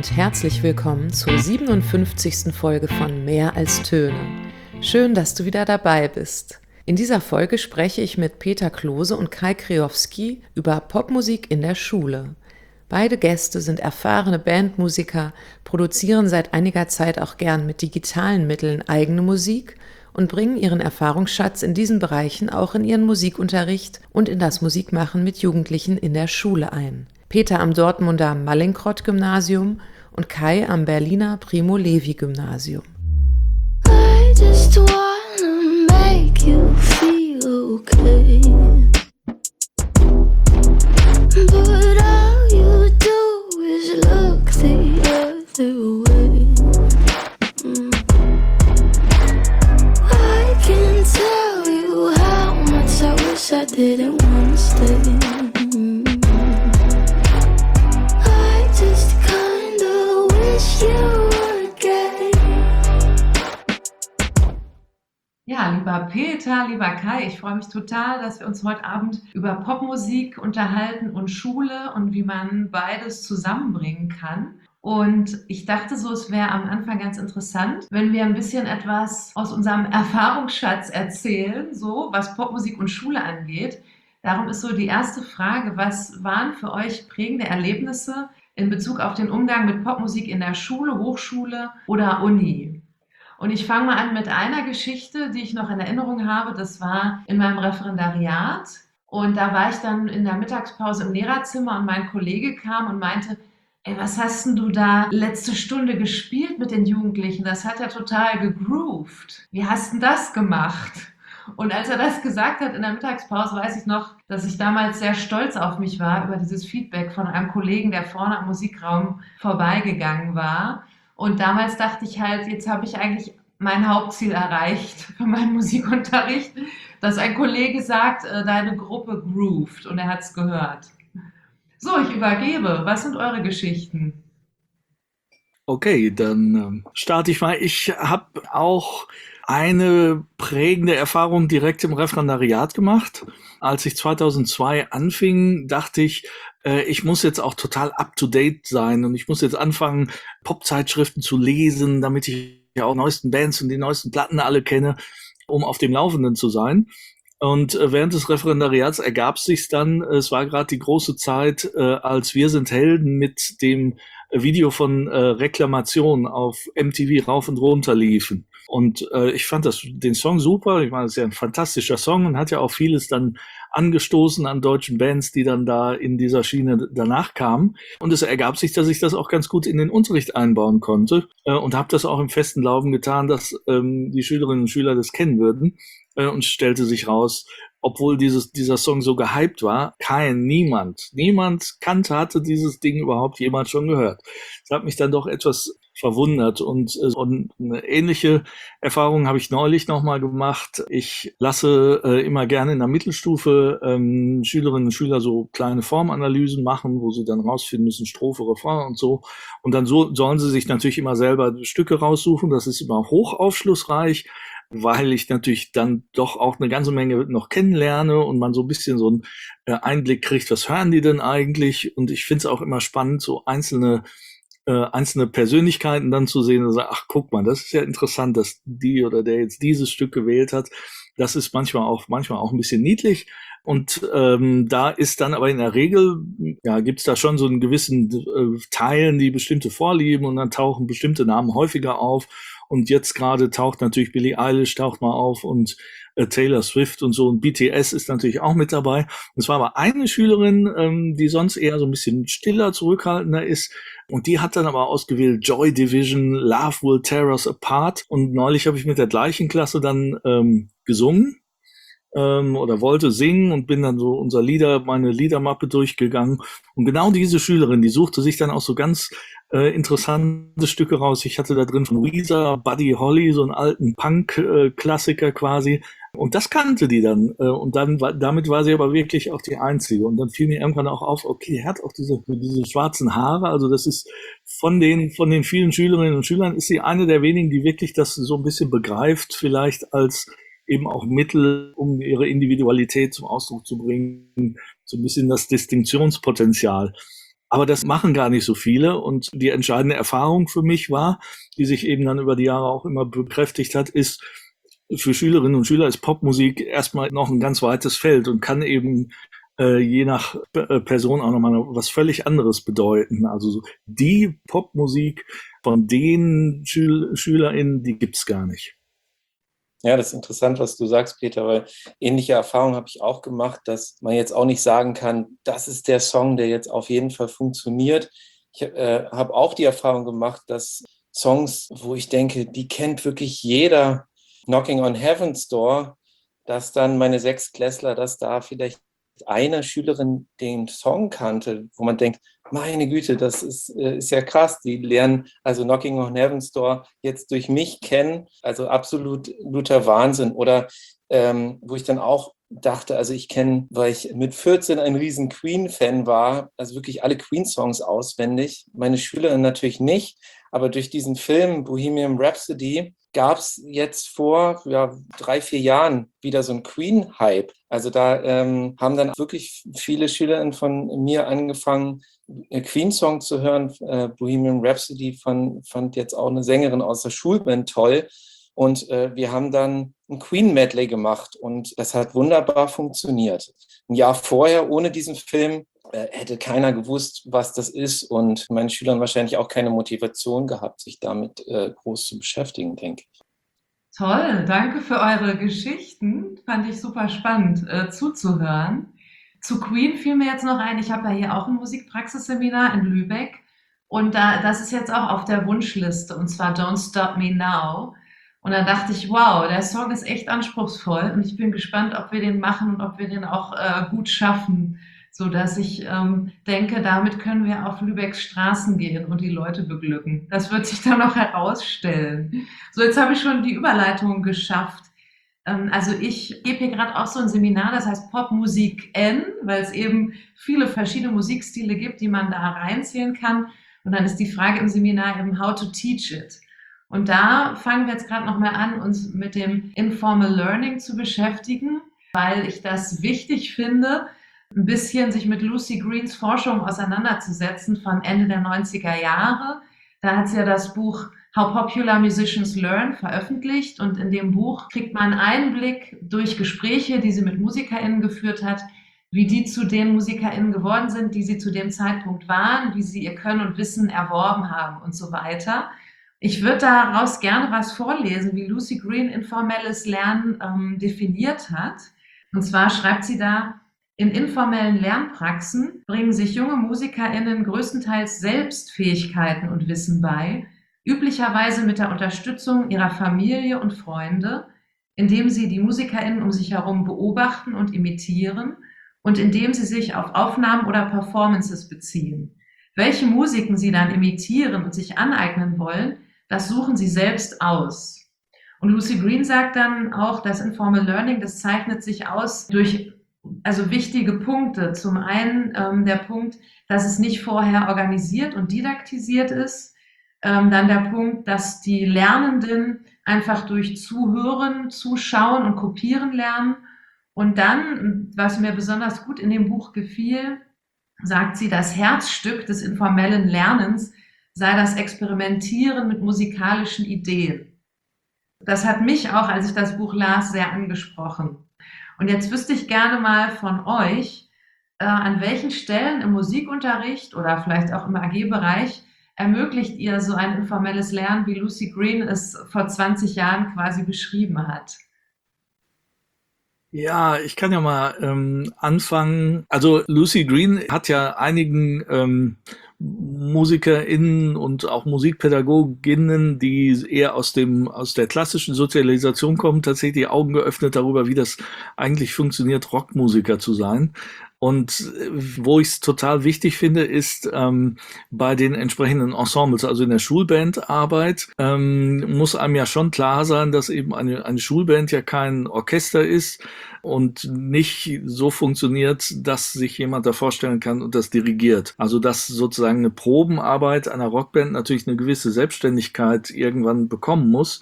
und herzlich willkommen zur 57. Folge von Mehr als Töne. Schön, dass du wieder dabei bist. In dieser Folge spreche ich mit Peter Klose und Kai Kriowski über Popmusik in der Schule. Beide Gäste sind erfahrene Bandmusiker, produzieren seit einiger Zeit auch gern mit digitalen Mitteln eigene Musik und bringen ihren Erfahrungsschatz in diesen Bereichen auch in ihren Musikunterricht und in das Musikmachen mit Jugendlichen in der Schule ein. Peter am Dortmunder Mallinckrodt-Gymnasium und Kai am Berliner Primo-Levi-Gymnasium. I just wanna make you feel okay, but all you do is look the other way. I can tell you how much I wish I didn't want to stay. I just kinda wish you were gay. Ja, lieber Peter, lieber Kai, ich freue mich total, dass wir uns heute Abend über Popmusik unterhalten und Schule und wie man beides zusammenbringen kann. Und ich dachte so, es wäre am Anfang ganz interessant, wenn wir ein bisschen etwas aus unserem Erfahrungsschatz erzählen, so was Popmusik und Schule angeht. Darum ist so die erste Frage, was waren für euch prägende Erlebnisse in Bezug auf den Umgang mit Popmusik in der Schule, Hochschule oder Uni? Und ich fange mal an mit einer Geschichte, die ich noch in Erinnerung habe. Das war in meinem Referendariat. Und da war ich dann in der Mittagspause im Lehrerzimmer und mein Kollege kam und meinte, ey, was hast denn du da letzte Stunde gespielt mit den Jugendlichen? Das hat ja total gegroovt. Wie hast denn das gemacht? Und als er das gesagt hat in der Mittagspause, weiß ich noch, dass ich damals sehr stolz auf mich war über dieses Feedback von einem Kollegen, der vorne am Musikraum vorbeigegangen war. Und damals dachte ich halt, jetzt habe ich eigentlich mein Hauptziel erreicht für meinen Musikunterricht, dass ein Kollege sagt, deine Gruppe groovt und er hat es gehört. So, ich übergebe. Was sind eure Geschichten? Okay, dann starte ich mal. Ich habe auch eine prägende Erfahrung direkt im Referendariat gemacht. Als ich 2002 anfing, dachte ich muss jetzt auch total up-to-date sein und ich muss jetzt anfangen, Popzeitschriften zu lesen, damit ich ja auch neuesten Bands und die neuesten Platten alle kenne, um auf dem Laufenden zu sein. Und während des Referendariats ergab sich dann, es war gerade die große Zeit, als Wir sind Helden mit dem Video von Reklamation auf MTV rauf und runter liefen. Und ich fand den Song super. Ich meine, es ist ja ein fantastischer Song und hat ja auch vieles dann angestoßen an deutschen Bands, die dann da in dieser Schiene danach kamen. Und es ergab sich, dass ich das auch ganz gut in den Unterricht einbauen konnte und habe das auch im festen Glauben getan, dass die Schülerinnen und Schüler das kennen würden. Und stellte sich raus, obwohl dieser Song so gehypt war, niemand hatte dieses Ding überhaupt jemals schon gehört. Das hat mich dann doch etwas verwundert und eine ähnliche Erfahrung habe ich neulich nochmal gemacht. Ich lasse immer gerne in der Mittelstufe Schülerinnen und Schüler so kleine Formanalysen machen, wo sie dann rausfinden müssen, Strophe, Refrain und so. Und dann sollen sie sich natürlich immer selber Stücke raussuchen. Das ist immer hoch aufschlussreich, weil ich natürlich dann doch auch eine ganze Menge noch kennenlerne und man so ein bisschen so einen Einblick kriegt, was hören die denn eigentlich? Und ich finde es auch immer spannend, so einzelne Persönlichkeiten dann zu sehen und sagen, ach, guck mal, das ist ja interessant, dass die oder der jetzt dieses Stück gewählt hat. Das ist manchmal auch ein bisschen niedlich. Und da ist dann aber in der Regel, ja, gibt's da schon so einen gewissen Teilen, die bestimmte Vorlieben und dann tauchen bestimmte Namen häufiger auf. Und jetzt gerade taucht natürlich Billie Eilish taucht mal auf und Taylor Swift und so und BTS ist natürlich auch mit dabei. Und es war aber eine Schülerin, die sonst eher so ein bisschen stiller, zurückhaltender ist. Und die hat dann aber ausgewählt Joy Division, Love Will Tear Us Apart. Und neulich habe ich mit der gleichen Klasse dann gesungen oder wollte singen und bin dann so meine Liedermappe durchgegangen. Und genau diese Schülerin, die suchte sich dann auch so ganz interessante Stücke raus. Ich hatte da drin von Weezer, Buddy Holly, so einen alten Punk-Klassiker quasi. Und das kannte die dann. Und damit war sie aber wirklich auch die Einzige. Und dann fiel mir irgendwann auch auf, okay, die hat auch diese schwarzen Haare. Also das ist von den vielen Schülerinnen und Schülern ist sie eine der wenigen, die wirklich das so ein bisschen begreift, vielleicht als eben auch Mittel, um ihre Individualität zum Ausdruck zu bringen, so ein bisschen das Distinktionspotenzial. Aber das machen gar nicht so viele. Und die entscheidende Erfahrung für mich war, die sich eben dann über die Jahre auch immer bekräftigt hat, ist, für Schülerinnen und Schüler ist Popmusik erstmal noch ein ganz weites Feld und kann eben je nach Person auch nochmal was völlig anderes bedeuten. Also so die Popmusik von den SchülerInnen, die gibt's gar nicht. Ja, das ist interessant, was du sagst, Peter, weil ähnliche Erfahrungen habe ich auch gemacht, dass man jetzt auch nicht sagen kann, das ist der Song, der jetzt auf jeden Fall funktioniert. Ich habe auch die Erfahrung gemacht, dass Songs, wo ich denke, die kennt wirklich jeder, Knocking on Heaven's Door, dass dann meine Sechstklässler, dass da vielleicht eine Schülerin den Song kannte, wo man denkt, meine Güte, das ist ja krass. Die lernen also Knocking on Heaven's Door jetzt durch mich kennen. Also absoluter Wahnsinn. Oder wo ich dann auch dachte, also ich kenne, weil ich mit 14 ein riesen Queen-Fan war, also wirklich alle Queen-Songs auswendig. Meine Schülerin natürlich nicht, aber durch diesen Film Bohemian Rhapsody gab es jetzt vor 3-4 Jahren wieder so einen Queen-Hype. Also da haben dann wirklich viele Schülerinnen von mir angefangen, Queen-Song zu hören. Bohemian Rhapsody fand jetzt auch eine Sängerin aus der Schulband toll. Und wir haben dann ein Queen-Medley gemacht und das hat wunderbar funktioniert. Ein Jahr vorher, ohne diesen Film, hätte keiner gewusst, was das ist und meinen Schülern wahrscheinlich auch keine Motivation gehabt, sich damit groß zu beschäftigen, denke ich. Toll, danke für eure Geschichten. Fand ich super spannend zuzuhören. Zu Queen fiel mir jetzt noch ein, ich habe ja hier auch ein Musikpraxisseminar in Lübeck und das ist jetzt auch auf der Wunschliste und zwar Don't Stop Me Now. Und dann dachte ich, wow, der Song ist echt anspruchsvoll und ich bin gespannt, ob wir den machen und ob wir den auch gut schaffen, so dass ich denke, damit können wir auf Lübecks Straßen gehen und die Leute beglücken. Das wird sich dann noch herausstellen. So, jetzt habe ich schon die Überleitung geschafft. Also ich gebe hier gerade auch so ein Seminar, das heißt Popmusik N, weil es eben viele verschiedene Musikstile gibt, die man da reinzählen kann. Und dann ist die Frage im Seminar eben, how to teach it. Und da fangen wir jetzt gerade nochmal an, uns mit dem Informal Learning zu beschäftigen, weil ich das wichtig finde, ein bisschen sich mit Lucy Greens Forschung auseinanderzusetzen von Ende der 90er Jahre. Da hat sie ja das Buch How Popular Musicians Learn veröffentlicht und in dem Buch kriegt man einen Einblick durch Gespräche, die sie mit MusikerInnen geführt hat, wie die zu den MusikerInnen geworden sind, die sie zu dem Zeitpunkt waren, wie sie ihr Können und Wissen erworben haben und so weiter. Ich würde daraus gerne was vorlesen, wie Lucy Green informelles Lernen definiert hat. Und zwar schreibt sie da, in informellen Lernpraxen bringen sich junge MusikerInnen größtenteils selbst Fähigkeiten und Wissen bei, üblicherweise mit der Unterstützung ihrer Familie und Freunde, indem sie die MusikerInnen um sich herum beobachten und imitieren und indem sie sich auf Aufnahmen oder Performances beziehen. Welche Musiken sie dann imitieren und sich aneignen wollen, das suchen sie selbst aus. Und Lucy Green sagt dann auch, das Informal Learning, das zeichnet sich aus durch wichtige Punkte. Zum einen der Punkt, dass es nicht vorher organisiert und didaktisiert ist. Dann der Punkt, dass die Lernenden einfach durch Zuhören, Zuschauen und Kopieren lernen. Und dann, was mir besonders gut in dem Buch gefiel, sagt sie, das Herzstück des informellen Lernens sei das Experimentieren mit musikalischen Ideen. Das hat mich auch, als ich das Buch las, sehr angesprochen. Und jetzt wüsste ich gerne mal von euch, an welchen Stellen im Musikunterricht oder vielleicht auch im AG-Bereich ermöglicht ihr so ein informelles Lernen, wie Lucy Green es vor 20 Jahren quasi beschrieben hat? Ja, ich kann ja mal anfangen. Also Lucy Green hat ja einigen MusikerInnen und auch Musikpädagoginnen, die eher aus der klassischen Sozialisation kommen, tatsächlich die Augen geöffnet darüber, wie das eigentlich funktioniert, Rockmusiker zu sein. Und wo ich es total wichtig finde, ist bei den entsprechenden Ensembles, also in der Schulbandarbeit, muss einem ja schon klar sein, dass eben eine Schulband ja kein Orchester ist und nicht so funktioniert, dass sich jemand da vorstellen kann und das dirigiert. Also dass sozusagen eine Probenarbeit einer Rockband natürlich eine gewisse Selbstständigkeit irgendwann bekommen muss.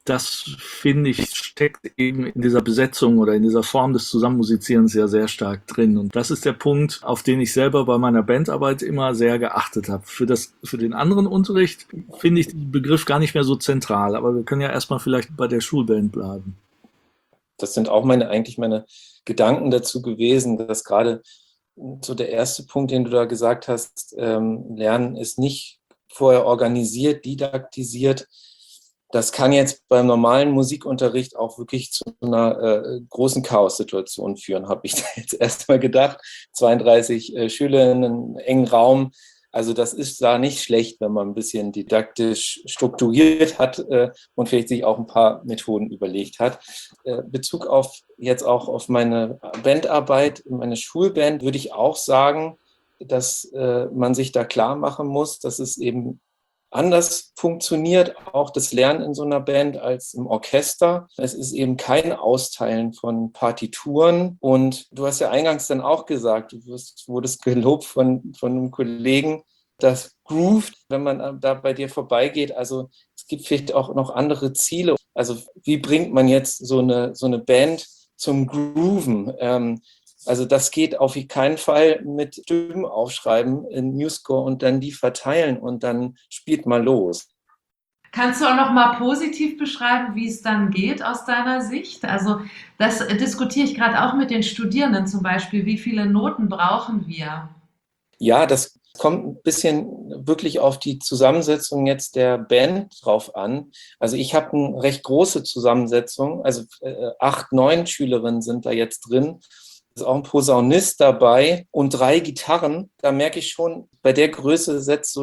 das, finde ich, steckt eben in dieser Besetzung oder in dieser Form des Zusammenmusizierens ja sehr stark drin. Und das ist der Punkt, auf den ich selber bei meiner Bandarbeit immer sehr geachtet habe. Für den anderen Unterricht finde ich den Begriff gar nicht mehr so zentral, aber wir können ja erstmal vielleicht bei der Schulband bleiben. Das sind auch eigentlich meine Gedanken dazu gewesen, dass gerade so der erste Punkt, den du da gesagt hast, Lernen ist nicht vorher organisiert, didaktisiert. Das kann jetzt beim normalen Musikunterricht auch wirklich zu einer großen Chaos-Situation führen, habe ich da jetzt erstmal gedacht. 32 Schüler in einem engen Raum. Also das ist da nicht schlecht, wenn man ein bisschen didaktisch strukturiert hat und vielleicht sich auch ein paar Methoden überlegt hat. Bezug auf jetzt auch auf meine Bandarbeit, meine Schulband, würde ich auch sagen, dass man sich da klar machen muss, dass es eben anders funktioniert, auch das Lernen in so einer Band als im Orchester. Es ist eben kein Austeilen von Partituren. Und du hast ja eingangs dann auch gesagt, du wurdest gelobt von einem Kollegen, das groovt, wenn man da bei dir vorbeigeht. Also es gibt vielleicht auch noch andere Ziele. Also wie bringt man jetzt so eine Band zum Grooven? Also das geht auf keinen Fall mit Stimmen aufschreiben in MuseScore und dann die verteilen und dann spielt mal los. Kannst du auch noch mal positiv beschreiben, wie es dann geht aus deiner Sicht? Also das diskutiere ich gerade auch mit den Studierenden zum Beispiel. Wie viele Noten brauchen wir? Ja, das kommt ein bisschen wirklich auf die Zusammensetzung jetzt der Band drauf an. Also ich habe eine recht große Zusammensetzung, also 8, 9 Schülerinnen sind da jetzt drin. Ist auch ein Posaunist dabei und 3 Gitarren. Da merke ich schon, bei der Größe setzt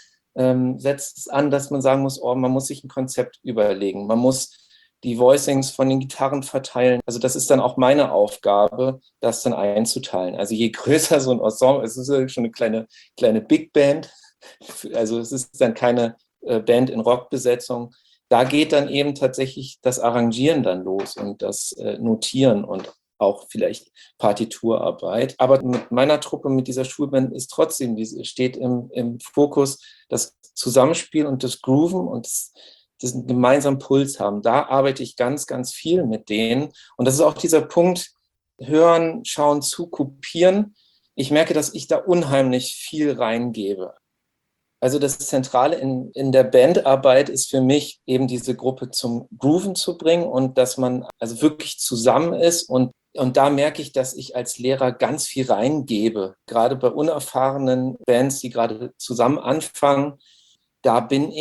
es an, dass man sagen muss, oh, man muss sich ein Konzept überlegen. Man muss die Voicings von den Gitarren verteilen. Also das ist dann auch meine Aufgabe, das dann einzuteilen. Also je größer so ein Ensemble, es ist ja schon eine kleine Big Band. Also es ist dann keine Band in Rockbesetzung. Da geht dann eben tatsächlich das Arrangieren dann los und das Notieren und auch vielleicht Partiturarbeit. Aber mit meiner Truppe, mit dieser Schulband ist trotzdem, wie steht im Fokus, das Zusammenspiel und das Grooven und das einen gemeinsamen Puls haben. Da arbeite ich ganz, ganz viel mit denen. Und das ist auch dieser Punkt, hören, schauen, zu, kopieren. Ich merke, dass ich da unheimlich viel reingebe. Also das Zentrale in der Bandarbeit ist für mich eben diese Gruppe zum Grooven zu bringen und dass man also wirklich zusammen ist und da merke ich, dass ich als Lehrer ganz viel reingebe. Gerade bei unerfahrenen Bands, die gerade zusammen anfangen, da gebe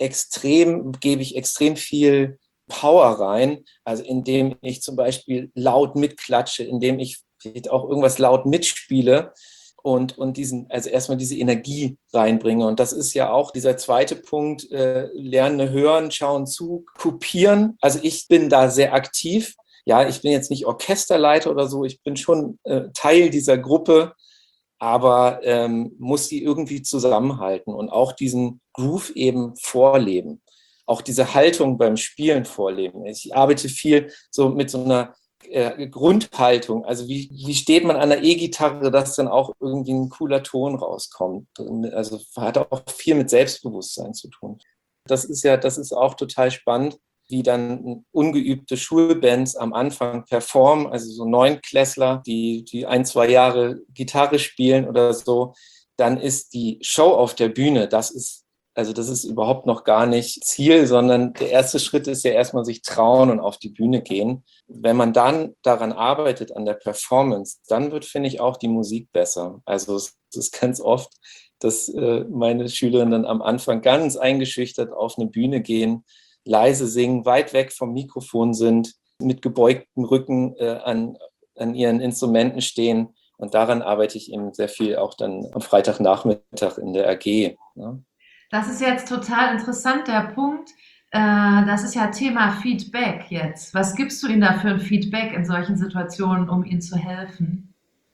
ich extrem viel Power rein. Also indem ich zum Beispiel laut mitklatsche, indem ich vielleicht auch irgendwas laut mitspiele und also erstmal diese Energie reinbringe. Und das ist ja auch dieser zweite Punkt, lernen, hören, schauen, zu, kopieren. Also ich bin da sehr aktiv. Ja, ich bin jetzt nicht Orchesterleiter oder so, ich bin schon Teil dieser Gruppe, aber muss die irgendwie zusammenhalten und auch diesen Groove eben vorleben. Auch diese Haltung beim Spielen vorleben. Ich arbeite viel so mit so einer Grundhaltung. Also wie steht man an der E-Gitarre, dass dann auch irgendwie ein cooler Ton rauskommt. Also hat auch viel mit Selbstbewusstsein zu tun. Das ist auch total spannend, wie dann ungeübte Schulbands am Anfang performen, also so Neunklässler, die 1, 2 Jahre Gitarre spielen oder so, dann ist die Show auf der Bühne, das ist überhaupt noch gar nicht Ziel, sondern der erste Schritt ist ja erstmal sich trauen und auf die Bühne gehen. Wenn man dann daran arbeitet, an der Performance, dann wird, finde ich, auch die Musik besser. Also es ist ganz oft, dass meine Schülerinnen am Anfang ganz eingeschüchtert auf eine Bühne gehen, leise singen, weit weg vom Mikrofon sind, mit gebeugtem Rücken an ihren Instrumenten stehen. Und daran arbeite ich eben sehr viel auch dann am Freitagnachmittag in der AG. Ne? Das ist jetzt total interessant, der Punkt. Das ist ja Thema Feedback jetzt. Was gibst du ihnen da für ein Feedback in solchen Situationen, um ihnen zu helfen?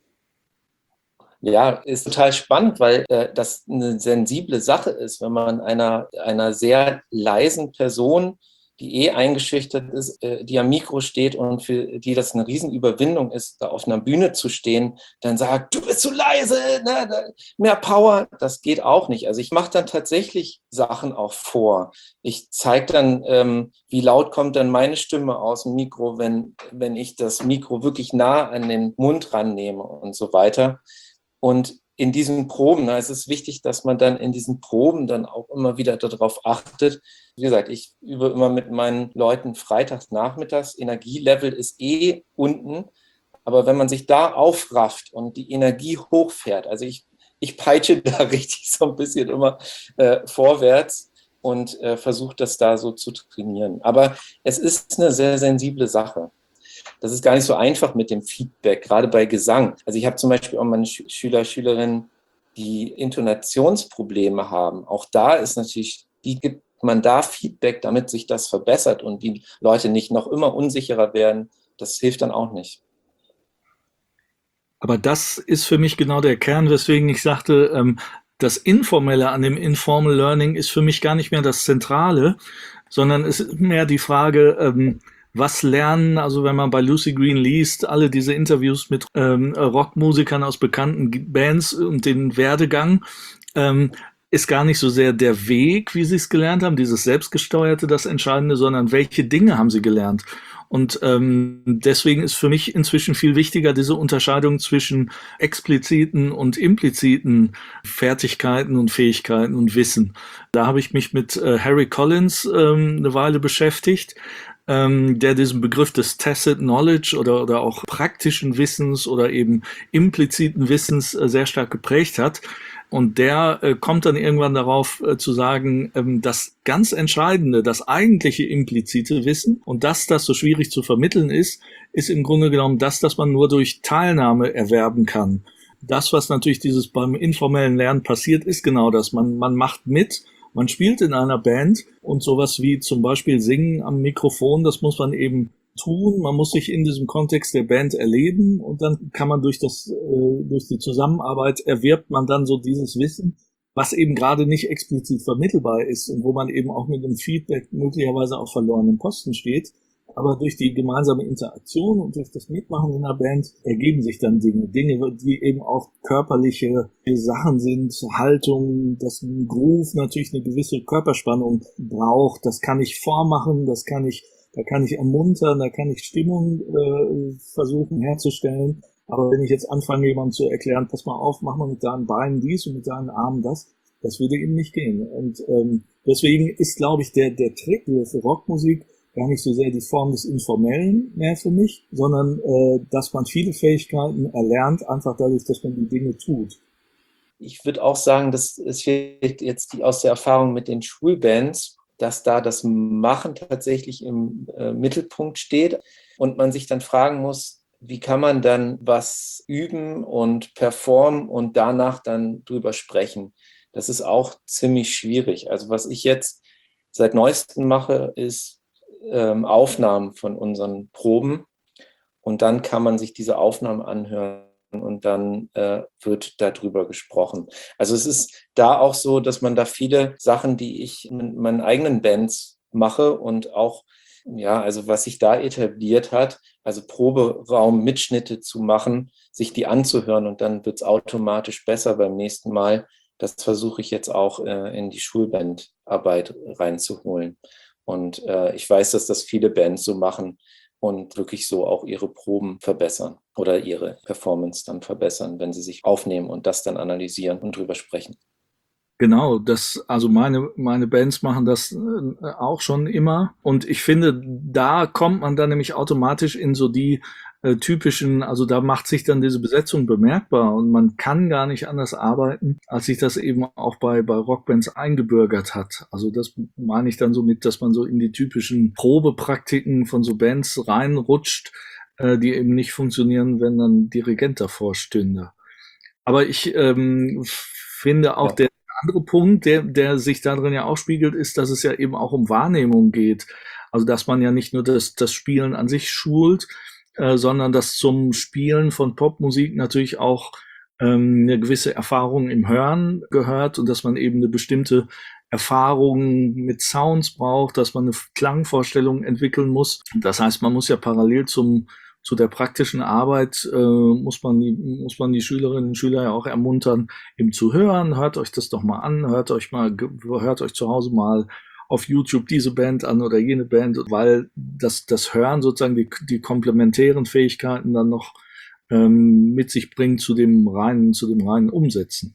Ja, ist total spannend, weil das eine sensible Sache ist, wenn man einer sehr leisen Person die eingeschüchtert ist, die am Mikro steht und für die das eine Riesenüberwindung ist, da auf einer Bühne zu stehen, dann sagt, du bist zu leise, ne, mehr Power. Das geht auch nicht. Also ich mache dann tatsächlich Sachen auch vor. Ich zeige dann, wie laut kommt dann meine Stimme aus dem Mikro, wenn ich das Mikro wirklich nah an den Mund rannehme und so weiter. Und in diesen Proben, es ist wichtig, dass man dann in diesen Proben dann auch immer wieder darauf achtet. Wie gesagt, ich übe immer mit meinen Leuten freitags nachmittags. Energielevel ist unten. Aber wenn man sich da aufrafft und die Energie hochfährt, also ich peitsche da richtig so ein bisschen immer vorwärts und versuche das da so zu trainieren. Aber es ist eine sehr sensible Sache. Das ist gar nicht so einfach mit dem Feedback, gerade bei Gesang. Also ich habe zum Beispiel auch meine Schüler, Schülerinnen, die Intonationsprobleme haben. Auch da ist natürlich, wie gibt man da Feedback, damit sich das verbessert und die Leute nicht noch immer unsicherer werden? Das hilft dann auch nicht. Aber das ist für mich genau der Kern, weswegen ich sagte, das Informelle an dem Informal Learning ist für mich gar nicht mehr das Zentrale, sondern es ist mehr die Frage, was lernen, also wenn man bei Lucy Green liest, alle diese Interviews mit Rockmusikern aus bekannten Bands und den Werdegang, ist gar nicht so sehr der Weg, wie sie es gelernt haben, dieses Selbstgesteuerte das Entscheidende, sondern welche Dinge haben sie gelernt. Und deswegen ist für mich inzwischen viel wichtiger diese Unterscheidung zwischen expliziten und impliziten Fertigkeiten und Fähigkeiten und Wissen. Da habe ich mich mit Harry Collins eine Weile beschäftigt, der diesen Begriff des Tacit Knowledge oder auch praktischen Wissens oder eben impliziten Wissens sehr stark geprägt hat. Und der kommt dann irgendwann darauf zu sagen, das ganz Entscheidende, das eigentliche implizite Wissen und das so schwierig zu vermitteln ist im Grunde genommen das man nur durch Teilnahme erwerben kann. Das, was natürlich dieses beim informellen Lernen passiert, ist genau das. Man macht mit, man spielt in einer Band und sowas wie zum Beispiel Singen am Mikrofon, das muss man eben tun. Man muss sich in diesem Kontext der Band erleben und dann kann man durch die Zusammenarbeit erwirbt man dann so dieses Wissen, was eben gerade nicht explizit vermittelbar ist und wo man eben auch mit dem Feedback möglicherweise auf verlorenen Posten steht. Aber durch die gemeinsame Interaktion und durch das Mitmachen in einer Band ergeben sich dann Dinge, die eben auch körperliche Sachen sind, Haltung, dass ein Groove natürlich eine gewisse Körperspannung braucht. Das kann ich vormachen, da kann ich ermuntern, da kann ich Stimmung versuchen herzustellen. Aber wenn ich jetzt anfange, jemandem zu erklären, pass mal auf, mach mal mit deinen Beinen dies und mit deinen Armen das würde eben nicht gehen. Und deswegen ist, glaube ich, der Trick für Rockmusik gar nicht so sehr die Form des Informellen mehr für mich, sondern dass man viele Fähigkeiten erlernt, einfach dadurch, dass man die Dinge tut. Ich würde auch sagen, dass es jetzt aus der Erfahrung mit den Schulbands, dass da das Machen tatsächlich im Mittelpunkt steht und man sich dann fragen muss, wie kann man dann was üben und performen und danach dann drüber sprechen. Das ist auch ziemlich schwierig. Also was ich jetzt seit neuestem mache, ist Aufnahmen von unseren Proben und dann kann man sich diese Aufnahmen anhören und dann wird darüber gesprochen. Also es ist da auch so, dass man da viele Sachen, die ich mit meinen eigenen Bands mache und auch, ja, also was sich da etabliert hat, also Proberaum-Mitschnitte zu machen, sich die anzuhören und dann wird es automatisch besser beim nächsten Mal. Das versuche ich jetzt auch in die Schulbandarbeit reinzuholen. Und ich weiß, dass das viele Bands so machen und wirklich so auch ihre Proben verbessern oder ihre Performance dann verbessern, wenn sie sich aufnehmen und das dann analysieren und drüber sprechen. Genau, also meine Bands machen das auch schon immer. Und ich finde, da kommt man dann nämlich automatisch in so die typischen, also da macht sich dann diese Besetzung bemerkbar und man kann gar nicht anders arbeiten, als sich das eben auch bei Rockbands eingebürgert hat. Also das meine ich dann so mit, dass man so in die typischen Probepraktiken von so Bands reinrutscht, die eben nicht funktionieren, wenn dann ein Dirigent davor stünde. Aber ich finde auch der andere Punkt, der sich darin ja auch spiegelt, ist, dass es ja eben auch um Wahrnehmung geht. Also dass man ja nicht nur das Spielen an sich schult, sondern dass zum Spielen von Popmusik natürlich auch eine gewisse Erfahrung im Hören gehört und dass man eben eine bestimmte Erfahrungen mit Sounds braucht, dass man eine Klangvorstellung entwickeln muss. Das heißt, man muss ja parallel zu der praktischen Arbeit muss man die Schülerinnen und Schüler ja auch ermuntern, eben zu hören. Hört euch das doch mal an, hört euch zu Hause mal auf YouTube diese Band an oder jene Band, weil das Hören sozusagen die komplementären Fähigkeiten dann noch mit sich bringt zu dem reinen Umsetzen.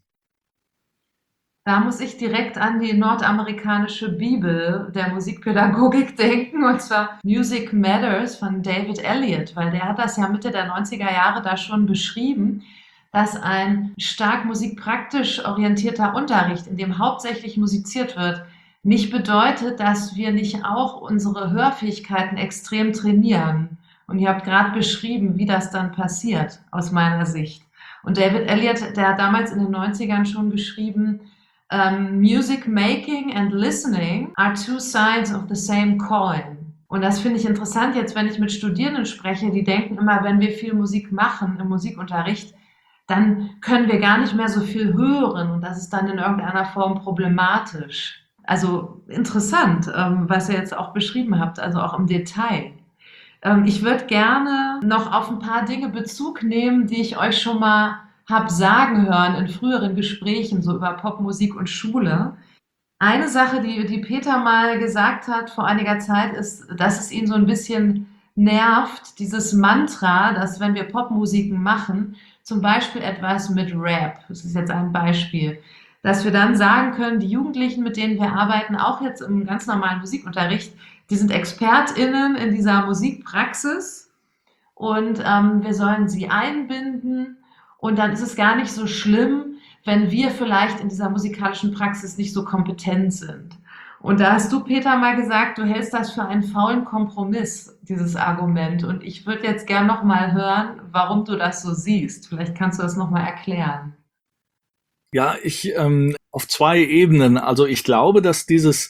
Da muss ich direkt an die nordamerikanische Bibel der Musikpädagogik denken, und zwar Music Matters von David Elliott, weil der hat das ja Mitte der 90er Jahre da schon beschrieben, dass ein stark musikpraktisch orientierter Unterricht, in dem hauptsächlich musiziert wird, nicht bedeutet, dass wir nicht auch unsere Hörfähigkeiten extrem trainieren. Und ihr habt gerade beschrieben, wie das dann passiert, aus meiner Sicht. Und David Elliott, der hat damals in den 90ern schon geschrieben, Music making and listening are two sides of the same coin. Und das finde ich interessant jetzt, wenn ich mit Studierenden spreche, die denken immer, wenn wir viel Musik machen im Musikunterricht, dann können wir gar nicht mehr so viel hören und das ist dann in irgendeiner Form problematisch. Also interessant, was ihr jetzt auch beschrieben habt, also auch im Detail. Ich würde gerne noch auf ein paar Dinge Bezug nehmen, die ich euch schon mal habe sagen hören in früheren Gesprächen, so über Popmusik und Schule. Eine Sache, die Peter mal gesagt hat vor einiger Zeit, ist, dass es ihn so ein bisschen nervt, dieses Mantra, dass wenn wir Popmusiken machen, zum Beispiel etwas mit Rap, das ist jetzt ein Beispiel, dass wir dann sagen können, die Jugendlichen, mit denen wir arbeiten, auch jetzt im ganz normalen Musikunterricht, die sind ExpertInnen in dieser Musikpraxis und wir sollen sie einbinden und dann ist es gar nicht so schlimm, wenn wir vielleicht in dieser musikalischen Praxis nicht so kompetent sind. Und da hast du, Peter, mal gesagt, du hältst das für einen faulen Kompromiss, dieses Argument. Und ich würde jetzt gern noch mal hören, warum du das so siehst. Vielleicht kannst du das noch mal erklären. Ja, auf zwei Ebenen. Also ich glaube, dass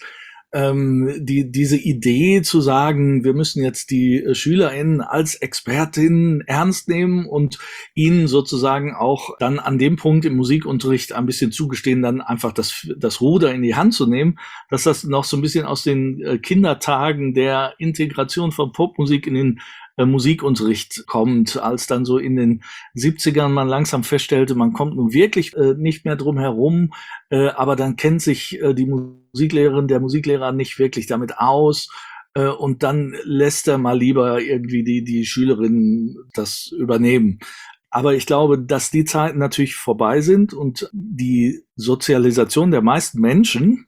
diese Idee zu sagen, wir müssen jetzt die SchülerInnen als ExpertInnen ernst nehmen und ihnen sozusagen auch dann an dem Punkt im Musikunterricht ein bisschen zugestehen, dann einfach das Ruder in die Hand zu nehmen, dass das noch so ein bisschen aus den Kindertagen der Integration von Popmusik in den Musikunterricht kommt, als dann so in den 70ern man langsam feststellte, man kommt nun wirklich nicht mehr drum herum, aber dann kennt sich die Musiklehrerin, der Musiklehrer nicht wirklich damit aus und dann lässt er mal lieber irgendwie die Schülerinnen das übernehmen. Aber ich glaube, dass die Zeiten natürlich vorbei sind und die Sozialisation der meisten Menschen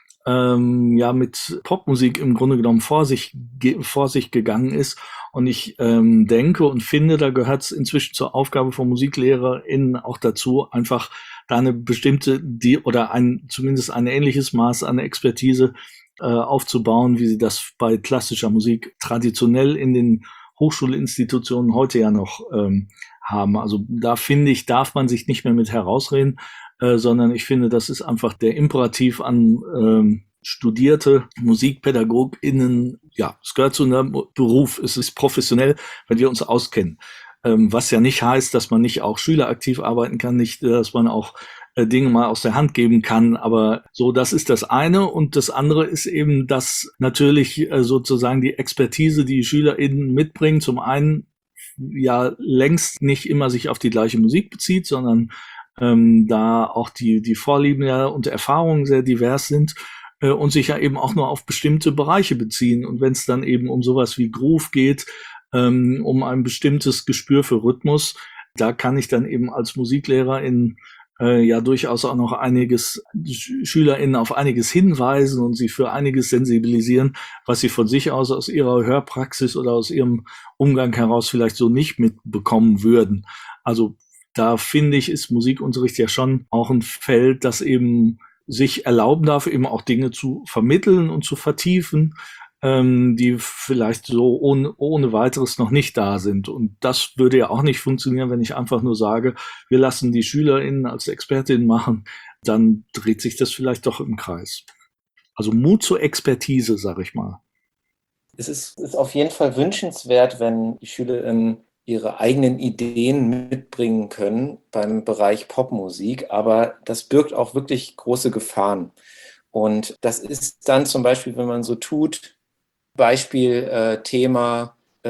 ja mit Popmusik im Grunde genommen vor sich gegangen ist. Und ich denke und finde, da gehört es inzwischen zur Aufgabe von MusiklehrerInnen auch dazu, einfach da eine bestimmte, zumindest ein ähnliches Maß an Expertise aufzubauen, wie sie das bei klassischer Musik traditionell in den Hochschulinstitutionen heute ja noch haben. Also da finde ich, darf man sich nicht mehr mit herausreden, sondern ich finde, das ist einfach der Imperativ an studierte MusikpädagogInnen. Ja, es gehört zu einem Beruf, es ist professionell, wenn wir uns auskennen. Was ja nicht heißt, dass man nicht auch schüleraktiv arbeiten kann, nicht, dass man auch Dinge mal aus der Hand geben kann, aber so, das ist das eine. Und das andere ist eben, dass natürlich sozusagen die Expertise, die SchülerInnen mitbringen, zum einen ja längst nicht immer sich auf die gleiche Musik bezieht, sondern da auch die Vorlieben ja und Erfahrungen sehr divers sind und sich ja eben auch nur auf bestimmte Bereiche beziehen. Und wenn es dann eben um sowas wie Groove geht, um ein bestimmtes Gespür für Rhythmus, da kann ich dann eben als Musiklehrerin ja durchaus auch noch SchülerInnen auf einiges hinweisen und sie für einiges sensibilisieren, was sie von sich aus ihrer Hörpraxis oder aus ihrem Umgang heraus vielleicht so nicht mitbekommen würden. Also da finde ich, ist Musikunterricht ja schon auch ein Feld, das eben sich erlauben darf, eben auch Dinge zu vermitteln und zu vertiefen, die vielleicht so ohne weiteres noch nicht da sind. Und das würde ja auch nicht funktionieren, wenn ich einfach nur sage, wir lassen die SchülerInnen als ExpertInnen machen, dann dreht sich das vielleicht doch im Kreis. Also Mut zur Expertise, sag ich mal. Es ist auf jeden Fall wünschenswert, wenn die SchülerInnen ihre eigenen Ideen mitbringen können beim Bereich Popmusik, aber das birgt auch wirklich große Gefahren. Und das ist dann zum Beispiel, wenn man so tut, Beispiel Thema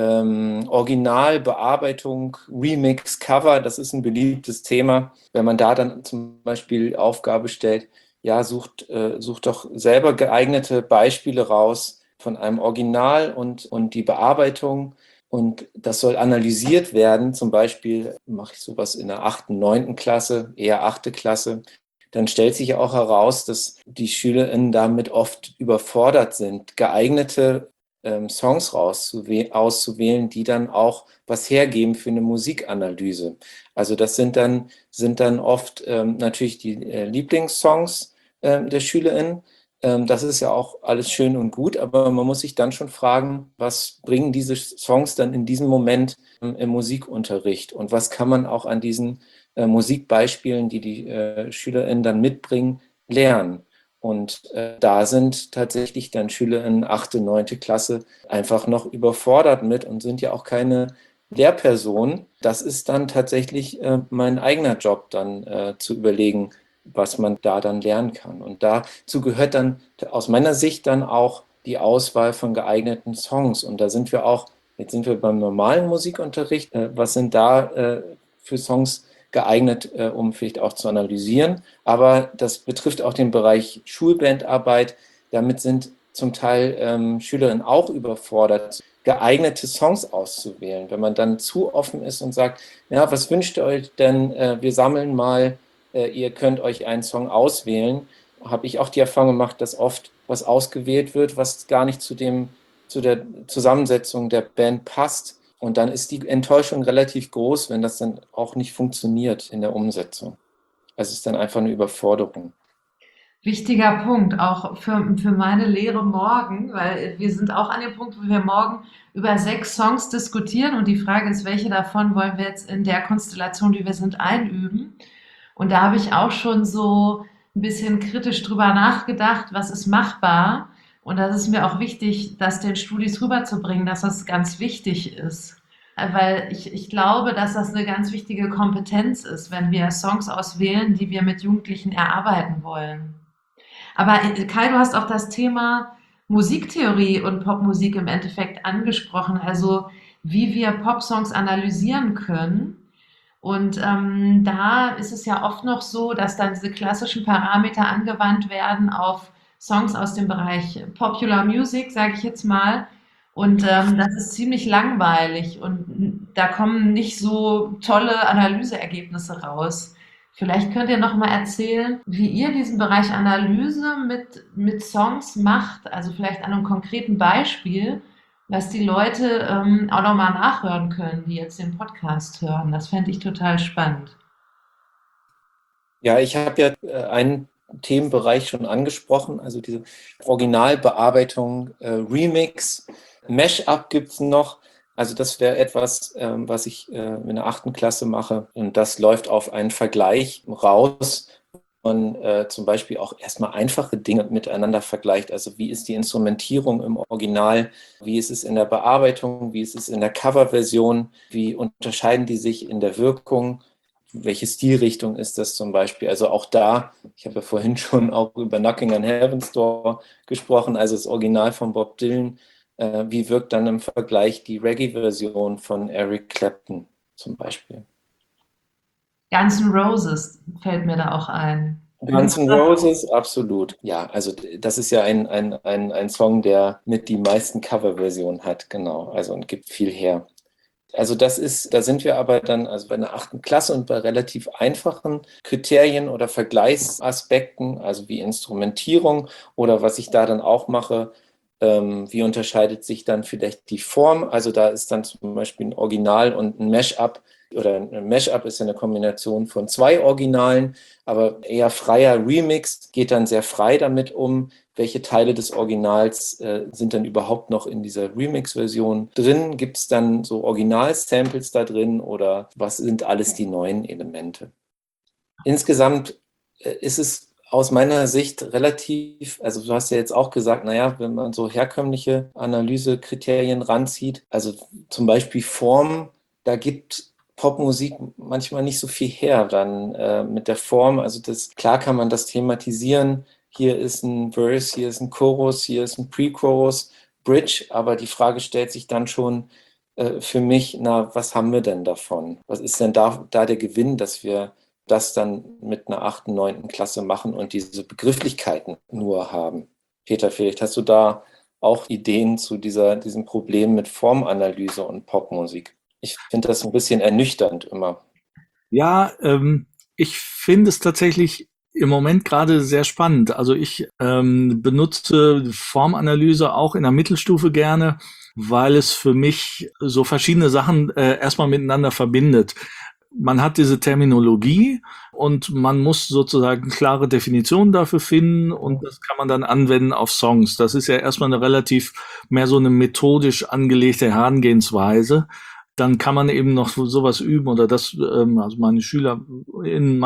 Original, Bearbeitung, Remix, Cover, das ist ein beliebtes Thema. Wenn man da dann zum Beispiel Aufgabe stellt, ja, sucht doch selber geeignete Beispiele raus von einem Original und die Bearbeitung. Und das soll analysiert werden. Zum Beispiel mache ich sowas in der 8., 9. Klasse, eher 8. Klasse. Dann stellt sich auch heraus, dass die SchülerInnen damit oft überfordert sind, geeignete Songs auszuwählen, die dann auch was hergeben für eine Musikanalyse. Also das sind dann oft natürlich die Lieblingssongs der SchülerInnen. Das ist ja auch alles schön und gut, aber man muss sich dann schon fragen, was bringen diese Songs dann in diesem Moment im Musikunterricht und was kann man auch an diesen Musikbeispielen, die die SchülerInnen dann mitbringen, lernen. Und da sind tatsächlich dann Schüler in 8., 9. Klasse einfach noch überfordert mit und sind ja auch keine Lehrperson. Das ist dann tatsächlich mein eigener Job, dann zu überlegen, was man da dann lernen kann. Und dazu gehört dann aus meiner Sicht dann auch die Auswahl von geeigneten Songs. Und da sind wir auch, jetzt sind wir beim normalen Musikunterricht, was sind da für Songs geeignet, um vielleicht auch zu analysieren. Aber das betrifft auch den Bereich Schulbandarbeit. Damit sind zum Teil Schülerinnen auch überfordert, geeignete Songs auszuwählen. Wenn man dann zu offen ist und sagt, ja, was wünscht ihr euch denn? Wir sammeln mal, ihr könnt euch einen Song auswählen. Habe ich auch die Erfahrung gemacht, dass oft was ausgewählt wird, was gar nicht zu der Zusammensetzung der Band passt. Und dann ist die Enttäuschung relativ groß, wenn das dann auch nicht funktioniert in der Umsetzung. Also es ist dann einfach eine Überforderung. Wichtiger Punkt, auch für meine Lehre morgen, weil wir sind auch an dem Punkt, wo wir morgen über 6 Songs diskutieren und die Frage ist, welche davon wollen wir jetzt in der Konstellation, wie wir sind, einüben. Und da habe ich auch schon so ein bisschen kritisch drüber nachgedacht, was ist machbar. Und das ist mir auch wichtig, das den Studis rüberzubringen, dass das ganz wichtig ist. Weil ich glaube, dass das eine ganz wichtige Kompetenz ist, wenn wir Songs auswählen, die wir mit Jugendlichen erarbeiten wollen. Aber Kai, du hast auch das Thema Musiktheorie und Popmusik im Endeffekt angesprochen, also wie wir Popsongs analysieren können. Und da ist es ja oft noch so, dass dann diese klassischen Parameter angewandt werden auf Songs aus dem Bereich Popular Music, sage ich jetzt mal. Und das ist ziemlich langweilig und da kommen nicht so tolle Analyseergebnisse raus. Vielleicht könnt ihr noch mal erzählen, wie ihr diesen Bereich Analyse mit Songs macht, also vielleicht an einem konkreten Beispiel, was die Leute auch noch mal nachhören können, die jetzt den Podcast hören. Das fände ich total spannend. Ja, ich habe ja einen Themenbereich schon angesprochen, also diese Originalbearbeitung, Remix, Mashup gibt es noch. Also das wäre etwas, was ich in der 8. Klasse mache. Und das läuft auf einen Vergleich raus. Man zum Beispiel auch erstmal einfache Dinge miteinander vergleicht. Also wie ist die Instrumentierung im Original? Wie ist es in der Bearbeitung? Wie ist es in der Coverversion? Wie unterscheiden die sich in der Wirkung? Welche Stilrichtung ist das zum Beispiel? Also auch da, ich habe ja vorhin schon auch über Knocking on Heaven's Door gesprochen, also das Original von Bob Dylan. Wie wirkt dann im Vergleich die Reggae-Version von Eric Clapton zum Beispiel? Guns N' Roses fällt mir da auch ein. Guns N' Roses, absolut. Ja, also das ist ja ein Song, der mit die meisten Coverversionen hat, genau. Also und gibt viel her. Also da sind wir aber dann also bei der 8. Klasse und bei relativ einfachen Kriterien oder Vergleichsaspekten, also wie Instrumentierung oder was ich da dann auch mache, wie unterscheidet sich dann vielleicht die Form? Also da ist dann zum Beispiel ein Original und ein Mashup. Oder ein Mashup ist ja eine Kombination von 2 Originalen, aber eher freier Remix geht dann sehr frei damit um, welche Teile des Originals sind dann überhaupt noch in dieser Remix-Version drin? Gibt es dann so Original-Samples da drin oder was sind alles die neuen Elemente? Insgesamt ist es aus meiner Sicht relativ, also du hast ja jetzt auch gesagt, naja, wenn man so herkömmliche Analysekriterien ranzieht, also zum Beispiel Form, da gibt Popmusik manchmal nicht so viel her dann mit der Form. Also klar kann man das thematisieren. hier ist ein Verse, hier ist ein Chorus, hier ist ein Pre-Chorus, Bridge, aber die Frage stellt sich dann schon für mich, was haben wir denn davon? Was ist denn da der Gewinn, dass wir das dann mit einer 8., 9. Klasse machen und diese Begrifflichkeiten nur haben? Peter, vielleicht hast du da auch Ideen zu diesem Problem mit Formanalyse und Popmusik. Ich finde das ein bisschen ernüchternd immer. Ja, ich finde es tatsächlich im Moment gerade sehr spannend. Also ich benutze Formanalyse auch in der Mittelstufe gerne, weil es für mich so verschiedene Sachen erstmal miteinander verbindet. Man hat diese Terminologie und man muss sozusagen klare Definitionen dafür finden und das kann man dann anwenden auf Songs. Das ist ja erstmal eine relativ mehr so eine methodisch angelegte Herangehensweise. Dann kann man eben noch sowas üben oder also meine SchülerInnen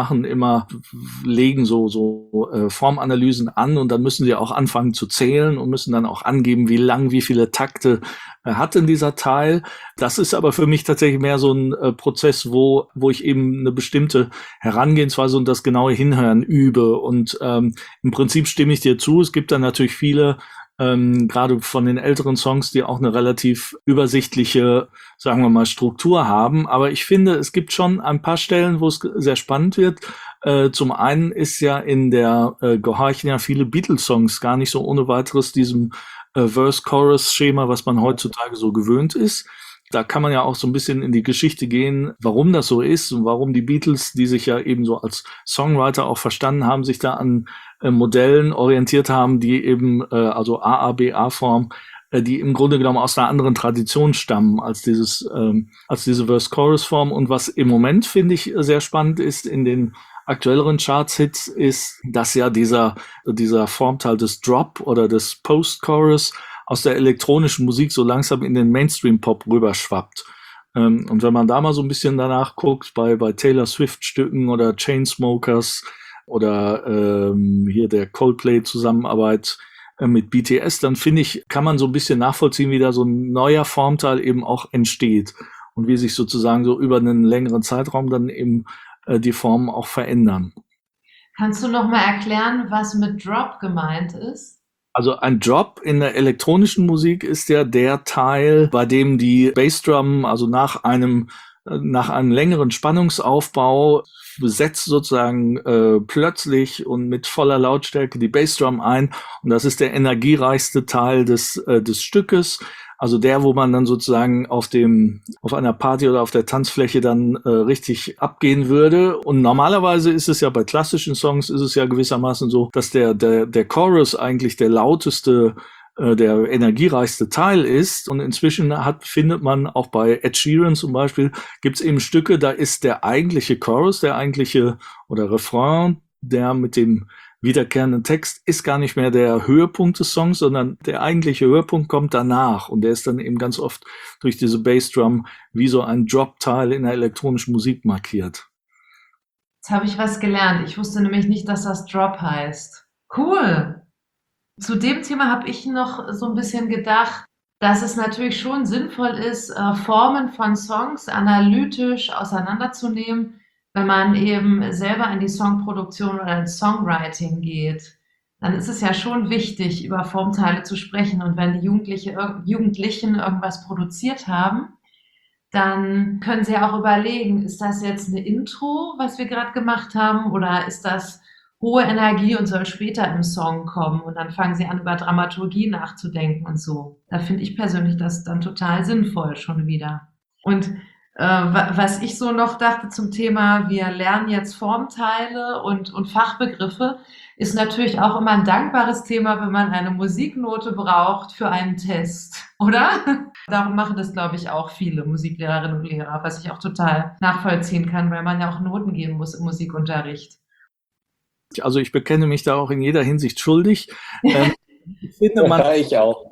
legen so Formanalysen an und dann müssen sie auch anfangen zu zählen und müssen dann auch angeben, wie viele Takte hat denn dieser Teil. Das ist aber für mich tatsächlich mehr so ein Prozess, wo ich eben eine bestimmte Herangehensweise und das genaue Hinhören übe und im Prinzip stimme ich dir zu. Es gibt dann natürlich viele gerade von den älteren Songs, die auch eine relativ übersichtliche, sagen wir mal, Struktur haben. Aber ich finde, es gibt schon ein paar Stellen, wo es sehr spannend wird. Zum einen ist ja gehorchen ja viele Beatles-Songs gar nicht so ohne weiteres diesem Verse-Chorus-Schema, was man heutzutage so gewöhnt ist. Da kann man ja auch so ein bisschen in die Geschichte gehen, warum das so ist und warum die Beatles, die sich ja eben so als Songwriter auch verstanden haben, sich da an Modellen orientiert haben, die eben, also AABA-Form, die im Grunde genommen aus einer anderen Tradition stammen als diese Verse-Chorus-Form. Und was im Moment, finde ich, sehr spannend ist in den aktuelleren Charts-Hits, ist, dass ja dieser Formteil des Drop oder des Post-Chorus aus der elektronischen Musik so langsam in den Mainstream-Pop rüberschwappt. Und wenn man da mal so ein bisschen danach guckt, bei Taylor Swift-Stücken oder Chainsmokers oder hier der Coldplay-Zusammenarbeit mit BTS, dann finde ich, kann man so ein bisschen nachvollziehen, wie da so ein neuer Formteil eben auch entsteht und wie sich sozusagen so über einen längeren Zeitraum dann eben die Formen auch verändern. Kannst du noch mal erklären, was mit Drop gemeint ist? Also ein Drop in der elektronischen Musik ist ja der Teil, bei dem die Bassdrum, also nach einem längeren Spannungsaufbau setzt sozusagen plötzlich und mit voller Lautstärke die Bassdrum ein und das ist der energiereichste Teil des Stückes. Also der, wo man dann sozusagen auf einer Party oder auf der Tanzfläche dann richtig abgehen würde. Und normalerweise ist es ja bei klassischen Songs ist es ja gewissermaßen so, dass der Chorus eigentlich der lauteste, der energiereichste Teil ist. Und inzwischen findet man auch bei Ed Sheeran zum Beispiel, gibt's eben Stücke, da ist der eigentliche Chorus, oder Refrain, der mit dem wiederkehrenden Text ist gar nicht mehr der Höhepunkt des Songs, sondern der eigentliche Höhepunkt kommt danach und der ist dann eben ganz oft durch diese Bassdrum wie so ein Drop-Teil in der elektronischen Musik markiert. Jetzt habe ich was gelernt. Ich wusste nämlich nicht, dass das Drop heißt. Cool. Zu dem Thema habe ich noch so ein bisschen gedacht, dass es natürlich schon sinnvoll ist, Formen von Songs analytisch auseinanderzunehmen, wenn man eben selber in die Songproduktion oder ins Songwriting geht, dann ist es ja schon wichtig, über Formteile zu sprechen. Und wenn die Jugendlichen irgendwas produziert haben, dann können sie auch überlegen, ist das jetzt eine Intro, was wir gerade gemacht haben, oder ist das hohe Energie und soll später im Song kommen? Und dann fangen sie an, über Dramaturgie nachzudenken und so. Da finde ich persönlich das dann total sinnvoll schon wieder. Und was ich so noch dachte zum Thema, wir lernen jetzt Formteile und Fachbegriffe, ist natürlich auch immer ein dankbares Thema, wenn man eine Musiknote braucht für einen Test, oder? Darum machen das, glaube ich, auch viele Musiklehrerinnen und Lehrer, was ich auch total nachvollziehen kann, weil man ja auch Noten geben muss im Musikunterricht. Also ich bekenne mich da auch in jeder Hinsicht schuldig. Ich finde, ich auch.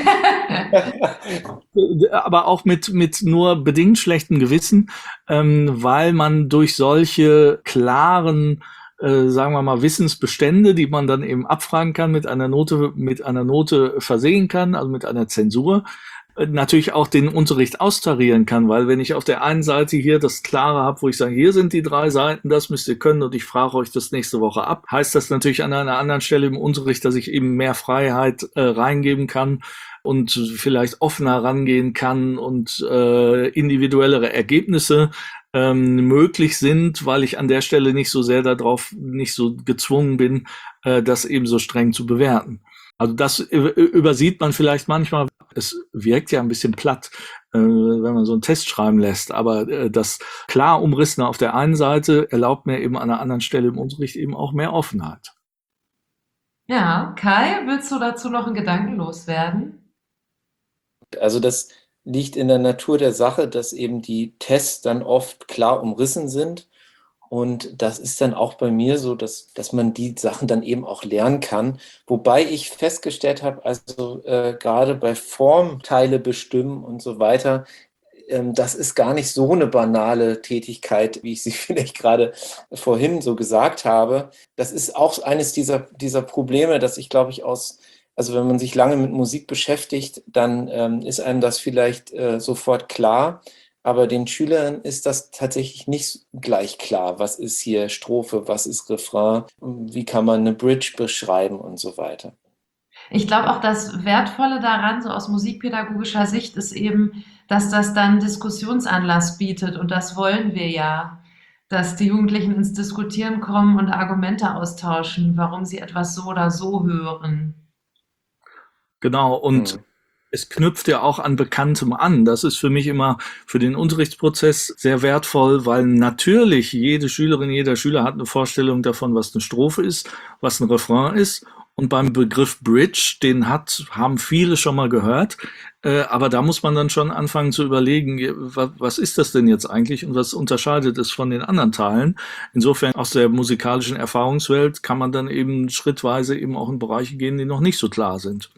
Aber auch mit nur bedingt schlechtem Gewissen, weil man durch solche klaren, sagen wir mal, Wissensbestände, die man dann eben abfragen kann, mit einer Note versehen kann, also mit einer Zensur, natürlich auch den Unterricht austarieren kann, weil wenn ich auf der einen Seite hier das Klare habe, wo ich sage, hier sind die 3 Seiten, das müsst ihr können und ich frage euch das nächste Woche ab, heißt das natürlich an einer anderen Stelle im Unterricht, dass ich eben mehr Freiheit reingeben kann und vielleicht offener rangehen kann und individuellere Ergebnisse möglich sind, weil ich an der Stelle nicht so sehr darauf, nicht so gezwungen bin, das eben so streng zu bewerten. Also das übersieht man vielleicht manchmal. Es wirkt ja ein bisschen platt, wenn man so einen Test schreiben lässt. Aber das klar Umrissene auf der einen Seite erlaubt mir eben an einer anderen Stelle im Unterricht eben auch mehr Offenheit. Ja, Kai, willst du dazu noch einen Gedanken loswerden? Also das liegt in der Natur der Sache, dass eben die Tests dann oft klar umrissen sind. Und das ist dann auch bei mir so, dass man die Sachen dann eben auch lernen kann. Wobei ich festgestellt habe, also gerade bei Formteile bestimmen und so weiter, das ist gar nicht so eine banale Tätigkeit, wie ich sie vielleicht gerade vorhin so gesagt habe. Das ist auch eines dieser Probleme, dass ich, glaube ich, also wenn man sich lange mit Musik beschäftigt, dann ist einem das vielleicht sofort klar. Aber den Schülern ist das tatsächlich nicht gleich klar. Was ist hier Strophe, was ist Refrain, wie kann man eine Bridge beschreiben und so weiter. Ich glaube auch, das Wertvolle daran, so aus musikpädagogischer Sicht, ist eben, dass das dann Diskussionsanlass bietet. Und das wollen wir ja, dass die Jugendlichen ins Diskutieren kommen und Argumente austauschen, warum sie etwas so oder so hören. Genau, und es knüpft ja auch an Bekanntem an. Das ist für mich immer für den Unterrichtsprozess sehr wertvoll, weil natürlich jede Schülerin, jeder Schüler hat eine Vorstellung davon, was eine Strophe ist, was ein Refrain ist. Und beim Begriff Bridge, haben viele schon mal gehört. Aber da muss man dann schon anfangen zu überlegen, was ist das denn jetzt eigentlich und was unterscheidet es von den anderen Teilen? Insofern aus der musikalischen Erfahrungswelt kann man dann eben schrittweise eben auch in Bereiche gehen, die noch nicht so klar sind.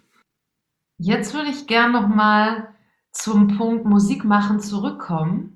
Jetzt würde ich gern noch mal zum Punkt Musik machen zurückkommen.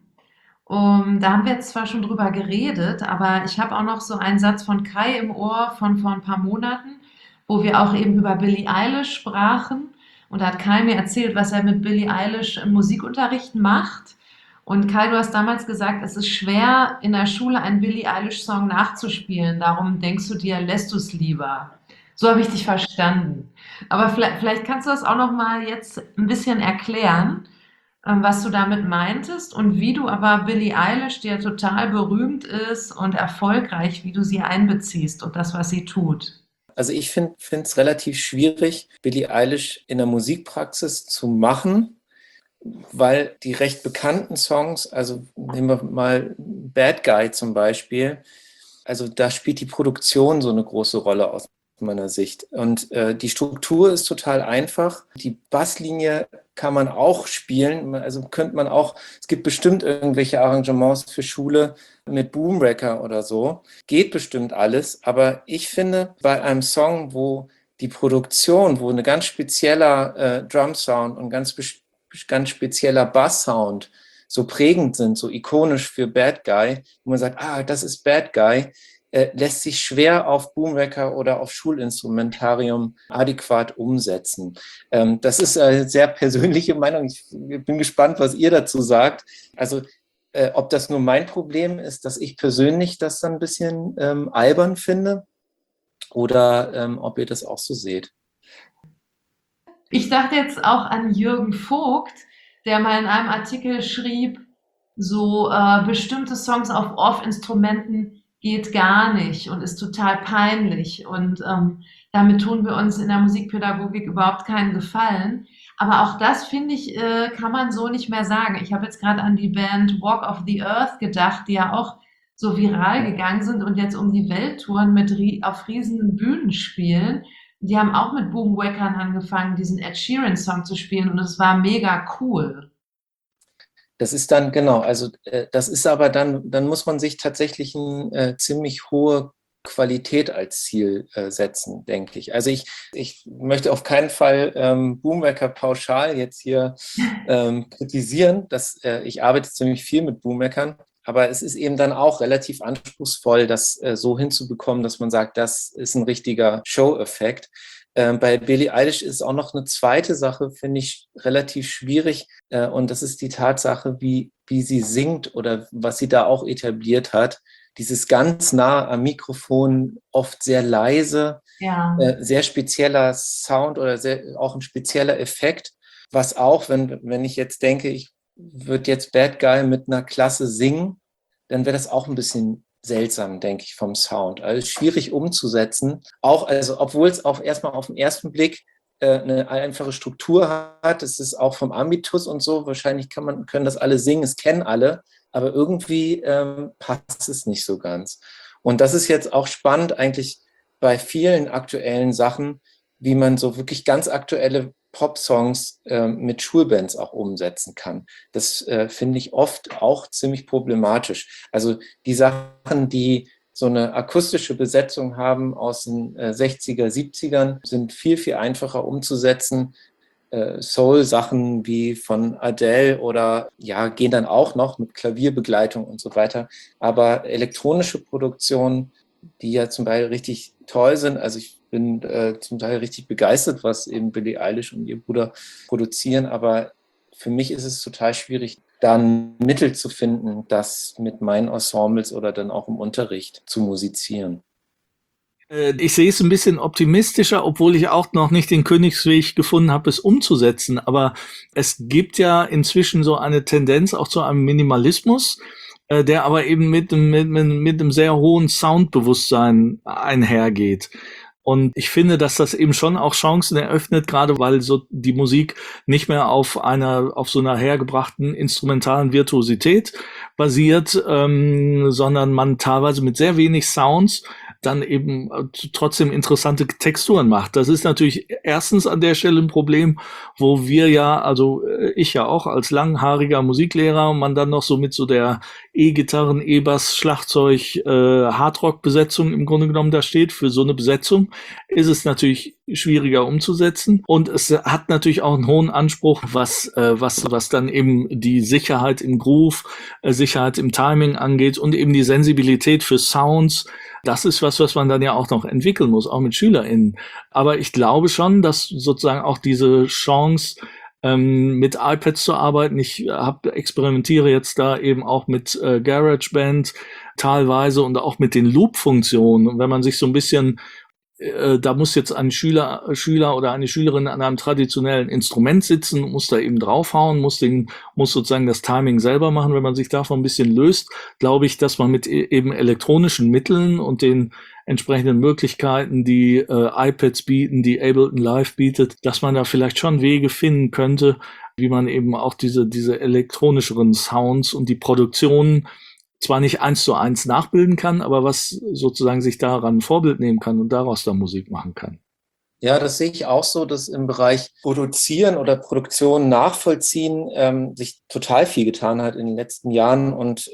Da haben wir jetzt zwar schon drüber geredet, aber ich habe auch noch so einen Satz von Kai im Ohr von vor ein paar Monaten, wo wir auch eben über Billie Eilish sprachen. Und da hat Kai mir erzählt, was er mit Billie Eilish im Musikunterricht macht. Und Kai, du hast damals gesagt, es ist schwer, in der Schule einen Billie Eilish-Song nachzuspielen. Darum denkst du dir, lässt du es lieber. So habe ich dich verstanden. Aber vielleicht kannst du das auch noch mal jetzt ein bisschen erklären, was du damit meintest und wie du aber Billie Eilish, die ja total berühmt ist und erfolgreich, wie du sie einbeziehst und das, was sie tut. Also ich finde es relativ schwierig, Billie Eilish in der Musikpraxis zu machen, weil die recht bekannten Songs, also nehmen wir mal Bad Guy zum Beispiel, also da spielt die Produktion so eine große Rolle aus meiner Sicht. Und die Struktur ist total einfach. Die Basslinie kann man auch spielen. Also könnte man auch, es gibt bestimmt irgendwelche Arrangements für Schule mit Boomwrecker oder so. Geht bestimmt alles. Aber ich finde, bei einem Song, wo die Produktion, wo ein ganz spezieller Drum-Sound und ganz spezieller Bass-Sound so prägend sind, so ikonisch für Bad Guy, wo man sagt, das ist Bad Guy, lässt sich schwer auf Boomwrecker oder auf Schulinstrumentarium adäquat umsetzen. Das ist eine sehr persönliche Meinung. Ich bin gespannt, was ihr dazu sagt. Also ob das nur mein Problem ist, dass ich persönlich das dann ein bisschen albern finde oder ob ihr das auch so seht. Ich dachte jetzt auch an Jürgen Vogt, der mal in einem Artikel schrieb, so bestimmte Songs auf Off-Instrumenten geht gar nicht und ist total peinlich. Und damit tun wir uns in der Musikpädagogik überhaupt keinen Gefallen. Aber auch das, finde ich, kann man so nicht mehr sagen. Ich habe jetzt gerade an die Band Walk of the Earth gedacht, die ja auch so viral gegangen sind und jetzt um die Welt touren auf riesen Bühnen spielen. Die haben auch mit Boomwhackern angefangen, diesen Ed Sheeran-Song zu spielen und es war mega cool. Das ist dann, genau, also das ist aber dann muss man sich tatsächlich eine ziemlich hohe Qualität als Ziel setzen, denke ich. Also ich möchte auf keinen Fall Boomwhacker pauschal jetzt hier kritisieren. Ich arbeite ziemlich viel mit Boomwhackern. Aber es ist eben dann auch relativ anspruchsvoll, das so hinzubekommen, dass man sagt, das ist ein richtiger Show-Effekt. Bei Billie Eilish ist auch noch eine zweite Sache, finde ich, relativ schwierig. Und das ist die Tatsache, wie sie singt oder was sie da auch etabliert hat. Dieses ganz nah am Mikrofon, oft sehr leise, Ja. sehr spezieller Sound oder auch ein spezieller Effekt. Was auch, wenn ich jetzt denke, ich würde jetzt Bad Guy mit einer Klasse singen, dann wäre das auch ein bisschen seltsam, denke ich, vom Sound. Also schwierig umzusetzen. Auch, also, obwohl es auch erstmal auf den ersten Blick eine einfache Struktur hat. Es ist auch vom Ambitus und so. Wahrscheinlich können das alle singen, es kennen alle, aber irgendwie passt es nicht so ganz. Und das ist jetzt auch spannend eigentlich bei vielen aktuellen Sachen, wie man so wirklich ganz aktuelle Pop-Songs mit Schulbands auch umsetzen kann. Das finde ich oft auch ziemlich problematisch. Also die Sachen, die so eine akustische Besetzung haben aus den 60er, 70ern, sind viel, viel einfacher umzusetzen. Soul-Sachen wie von Adele oder ja, gehen dann auch noch mit Klavierbegleitung und so weiter. Aber elektronische Produktionen, die ja zum Teil richtig toll sind, also ich bin zum Teil richtig begeistert, was eben Billie Eilish und ihr Bruder produzieren, aber für mich ist es total schwierig, da ein Mittel zu finden, das mit meinen Ensembles oder dann auch im Unterricht zu musizieren. Ich sehe es ein bisschen optimistischer, obwohl ich auch noch nicht den Königsweg gefunden habe, es umzusetzen. Aber es gibt ja inzwischen so eine Tendenz auch zu einem Minimalismus, der aber eben mit einem sehr hohen Soundbewusstsein einhergeht. Und ich finde, dass das eben schon auch Chancen eröffnet, gerade weil so die Musik nicht mehr auf so einer hergebrachten instrumentalen Virtuosität basiert, sondern man teilweise mit sehr wenig Sounds dann eben trotzdem interessante Texturen macht. Das ist natürlich erstens an der Stelle ein Problem, wo wir ja, also ich ja auch als langhaariger Musiklehrer, man dann noch so mit so der E-Gitarren, E-Bass, Schlagzeug, Hardrock-Besetzung im Grunde genommen da steht. Für so eine Besetzung ist es natürlich schwieriger umzusetzen. Und es hat natürlich auch einen hohen Anspruch, was dann eben die Sicherheit im Groove, Sicherheit im Timing angeht und eben die Sensibilität für Sounds. Das ist was man dann ja auch noch entwickeln muss, auch mit SchülerInnen. Aber ich glaube schon, dass sozusagen auch diese Chance, mit iPads zu arbeiten. Ich experimentiere jetzt da eben auch mit GarageBand teilweise und auch mit den Loop-Funktionen. Und wenn man sich so ein bisschen da muss jetzt ein Schüler oder eine Schülerin an einem traditionellen Instrument sitzen, muss da eben draufhauen, muss sozusagen das Timing selber machen. Wenn man sich davon ein bisschen löst, glaube ich, dass man mit eben elektronischen Mitteln und den entsprechenden Möglichkeiten, die iPads bieten, die Ableton Live bietet, dass man da vielleicht schon Wege finden könnte, wie man eben auch diese elektronischeren Sounds und die Produktionen zwar nicht 1:1 nachbilden kann, aber was sozusagen sich daran ein Vorbild nehmen kann und daraus dann Musik machen kann. Ja, das sehe ich auch so, dass im Bereich Produzieren oder Produktion nachvollziehen sich total viel getan hat in den letzten Jahren und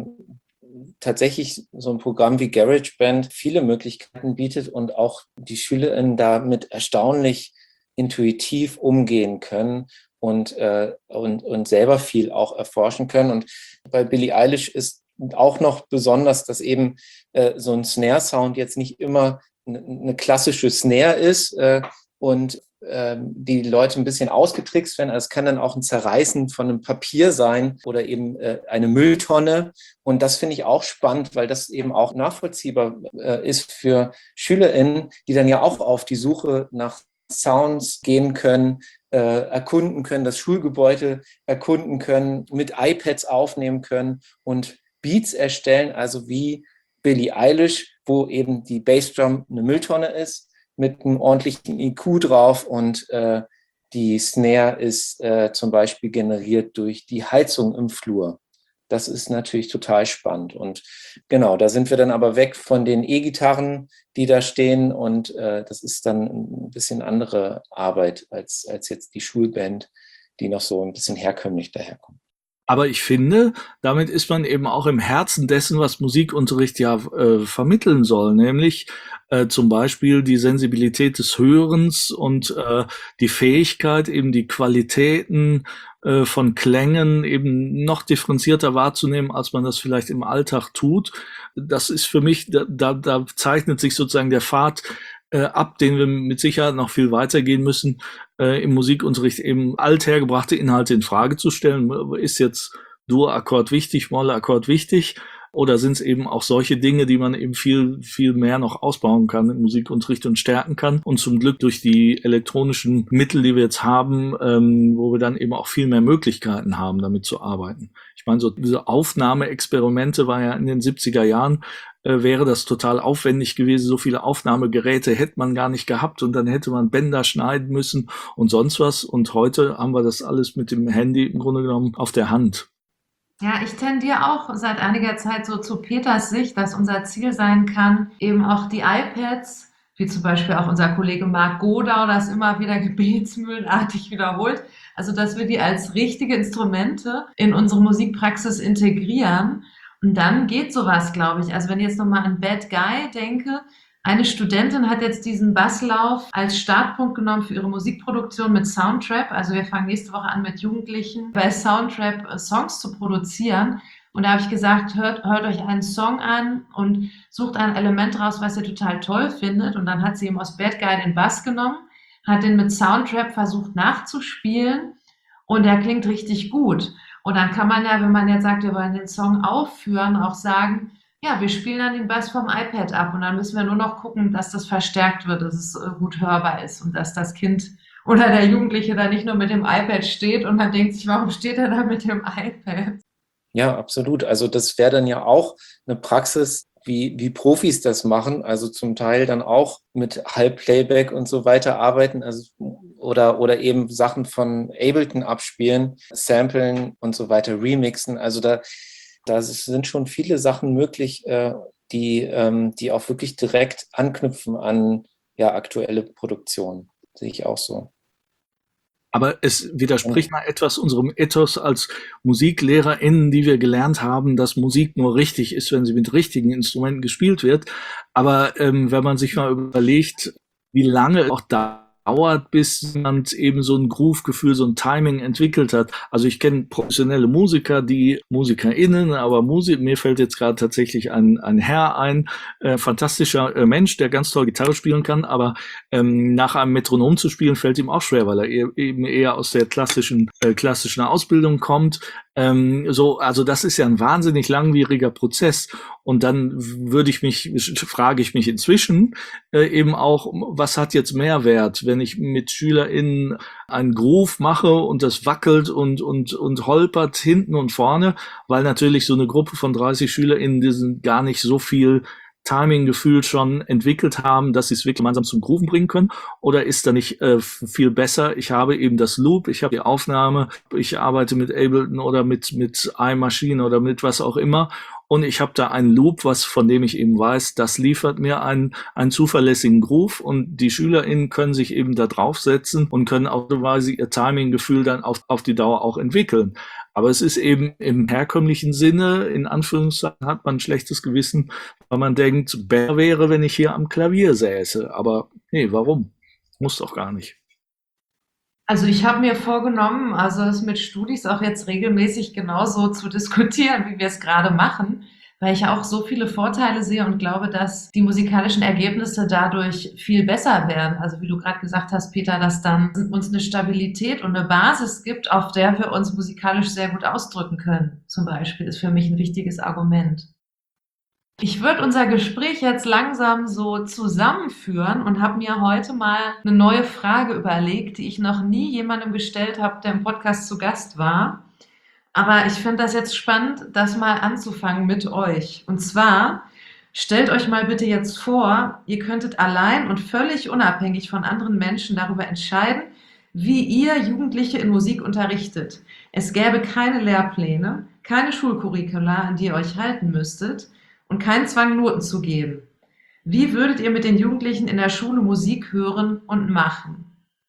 tatsächlich so ein Programm wie GarageBand viele Möglichkeiten bietet und auch die SchülerInnen damit erstaunlich intuitiv umgehen können und selber viel auch erforschen können. Und bei Billie Eilish ist auch noch besonders, dass eben so ein Snare-Sound jetzt nicht immer eine klassische Snare ist und die Leute ein bisschen ausgetrickst werden. Also es kann dann auch ein Zerreißen von einem Papier sein oder eben eine Mülltonne. Und das finde ich auch spannend, weil das eben auch nachvollziehbar ist für SchülerInnen, die dann ja auch auf die Suche nach Sounds gehen können, erkunden können, das Schulgebäude erkunden können, mit iPads aufnehmen können und Beats erstellen, also wie Billie Eilish, wo eben die Bassdrum eine Mülltonne ist, mit einem ordentlichen IQ drauf und die Snare ist zum Beispiel generiert durch die Heizung im Flur. Das ist natürlich total spannend. Und genau, da sind wir dann aber weg von den E-Gitarren, die da stehen. Und das ist dann ein bisschen andere Arbeit als jetzt die Schulband, die noch so ein bisschen herkömmlich daherkommt. Aber ich finde, damit ist man eben auch im Herzen dessen, was Musikunterricht ja vermitteln soll, nämlich zum Beispiel die Sensibilität des Hörens und die Fähigkeit, eben die Qualitäten von Klängen eben noch differenzierter wahrzunehmen, als man das vielleicht im Alltag tut. Das ist für mich, da zeichnet sich sozusagen der Pfad ab, den wir mit Sicherheit noch viel weitergehen müssen, im Musikunterricht eben althergebrachte Inhalte in Frage zu stellen. Ist jetzt Dur-Akkord wichtig, Moll-Akkord wichtig? Oder sind es eben auch solche Dinge, die man eben viel, viel mehr noch ausbauen kann im Musikunterricht und stärken kann? Und zum Glück durch die elektronischen Mittel, die wir jetzt haben, wo wir dann eben auch viel mehr Möglichkeiten haben, damit zu arbeiten. Ich meine, so diese Aufnahmeexperimente war ja in den 70er Jahren, wäre das total aufwendig gewesen. So viele Aufnahmegeräte hätte man gar nicht gehabt und dann hätte man Bänder schneiden müssen und sonst was. Und heute haben wir das alles mit dem Handy im Grunde genommen auf der Hand. Ja, ich tendiere auch seit einiger Zeit so zu Peters Sicht, dass unser Ziel sein kann, eben auch die iPads, wie zum Beispiel auch unser Kollege Marc Godau das immer wieder gebetsmühlenartig wiederholt, also dass wir die als richtige Instrumente in unsere Musikpraxis integrieren. Und dann geht sowas, glaube ich. Also wenn ich jetzt nochmal an Bad Guy denke, eine Studentin hat jetzt diesen Basslauf als Startpunkt genommen für ihre Musikproduktion mit Soundtrap. Also wir fangen nächste Woche an, mit Jugendlichen bei Soundtrap Songs zu produzieren. Und da habe ich gesagt, hört euch einen Song an und sucht ein Element raus, was ihr total toll findet. Und dann hat sie eben aus Bad Guy den Bass genommen, hat den mit Soundtrap versucht nachzuspielen und der klingt richtig gut. Und dann kann man ja, wenn man jetzt sagt, wir wollen den Song aufführen, auch sagen, ja, wir spielen dann den Bass vom iPad ab und dann müssen wir nur noch gucken, dass das verstärkt wird, dass es gut hörbar ist und dass das Kind oder der Jugendliche da nicht nur mit dem iPad steht und man denkt sich, warum steht er da mit dem iPad? Ja, absolut. Also das wäre dann ja auch eine Praxis, wie Profis das machen, also zum Teil dann auch mit Halbplayback und so weiter arbeiten, also oder eben Sachen von Ableton abspielen, samplen und so weiter, remixen. Also da sind schon viele Sachen möglich, die auch wirklich direkt anknüpfen an aktuelle Produktionen. Sehe ich auch so. Aber es widerspricht mal etwas unserem Ethos als MusiklehrerInnen, die wir gelernt haben, dass Musik nur richtig ist, wenn sie mit richtigen Instrumenten gespielt wird. Aber wenn man sich mal überlegt, wie lange auch dauert, bis jemand eben so ein Groove-Gefühl, so ein Timing entwickelt hat. Also ich kenne professionelle Musiker, die MusikerInnen, aber mir fällt jetzt gerade tatsächlich ein Herr ein, fantastischer Mensch, der ganz toll Gitarre spielen kann, aber nach einem Metronom zu spielen, fällt ihm auch schwer, weil er eben eher aus der klassischen Ausbildung kommt. Also das ist ja ein wahnsinnig langwieriger Prozess. Und dann frage ich mich inzwischen eben auch, was hat jetzt Mehrwert, wenn ich mit SchülerInnen einen Groove mache und das wackelt und holpert hinten und vorne, weil natürlich so eine Gruppe von 30 SchülerInnen, die sind gar nicht so viel Timing-Gefühl schon entwickelt haben, dass sie es wirklich gemeinsam zum Grooven bringen können? Oder ist da nicht viel besser? Ich habe eben das Loop, ich habe die Aufnahme, ich arbeite mit Ableton oder mit iMachine oder mit was auch immer und ich habe da einen Loop, von dem ich eben weiß, das liefert mir einen zuverlässigen Groove und die SchülerInnen können sich eben da draufsetzen und können autoweise ihr Timing-Gefühl dann auf die Dauer auch entwickeln. Aber es ist eben im herkömmlichen Sinne, in Anführungszeichen, hat man ein schlechtes Gewissen, weil man denkt, besser wäre, wenn ich hier am Klavier säße. Aber nee, warum? Muss doch gar nicht. Also ich habe mir vorgenommen, also es mit Studis auch jetzt regelmäßig genauso zu diskutieren, wie wir es gerade machen, weil ich auch so viele Vorteile sehe und glaube, dass die musikalischen Ergebnisse dadurch viel besser werden. Also wie du gerade gesagt hast, Peter, dass dann uns eine Stabilität und eine Basis gibt, auf der wir uns musikalisch sehr gut ausdrücken können. Zum Beispiel ist für mich ein wichtiges Argument. Ich würde unser Gespräch jetzt langsam so zusammenführen und habe mir heute mal eine neue Frage überlegt, die ich noch nie jemandem gestellt habe, der im Podcast zu Gast war. Aber ich finde das jetzt spannend, das mal anzufangen mit euch. Und zwar, stellt euch mal bitte jetzt vor, ihr könntet allein und völlig unabhängig von anderen Menschen darüber entscheiden, wie ihr Jugendliche in Musik unterrichtet. Es gäbe keine Lehrpläne, keine Schulcurricula, an die ihr euch halten müsstet und keinen Zwang, Noten zu geben. Wie würdet ihr mit den Jugendlichen in der Schule Musik hören und machen?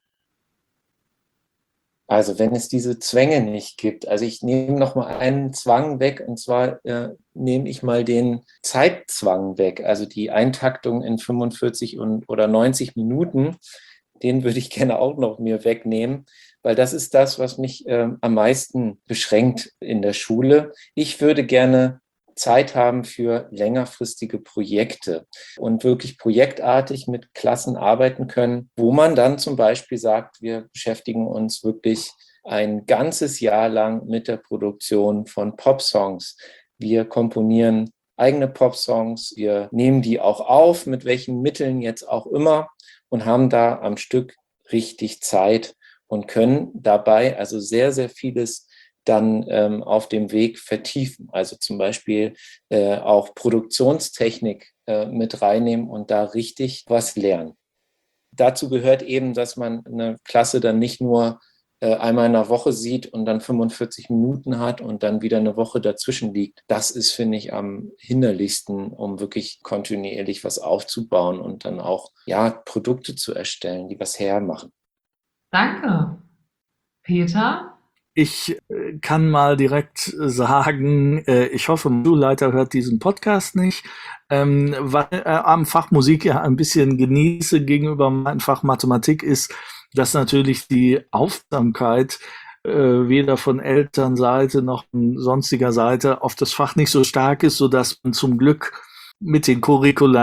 Also wenn es diese Zwänge nicht gibt, also ich nehme noch mal einen Zwang weg und zwar nehme ich mal den Zeitzwang weg, also die Eintaktung in 45 oder 90 Minuten, den würde ich gerne auch noch mir wegnehmen, weil das ist das, was mich am meisten beschränkt in der Schule. Ich würde gerne Zeit haben für längerfristige Projekte und wirklich projektartig mit Klassen arbeiten können, wo man dann zum Beispiel sagt, wir beschäftigen uns wirklich ein ganzes Jahr lang mit der Produktion von Popsongs. Wir komponieren eigene Popsongs, wir nehmen die auch auf, mit welchen Mitteln jetzt auch immer, und haben da am Stück richtig Zeit und können dabei also sehr, sehr vieles dann auf dem Weg vertiefen. Also zum Beispiel auch Produktionstechnik mit reinnehmen und da richtig was lernen. Dazu gehört eben, dass man eine Klasse dann nicht nur einmal in der Woche sieht und dann 45 Minuten hat und dann wieder eine Woche dazwischen liegt. Das ist, finde ich, am hinderlichsten, um wirklich kontinuierlich was aufzubauen und dann auch Produkte zu erstellen, die was hermachen. Danke. Peter? Ich kann mal direkt sagen, ich hoffe, mein Schulleiter hört diesen Podcast nicht, weil am Fach Musik ja ein bisschen genieße gegenüber meinem Fach Mathematik ist, dass natürlich die Aufmerksamkeit weder von Elternseite noch von sonstiger Seite auf das Fach nicht so stark ist, sodass man zum Glück mit den Curricula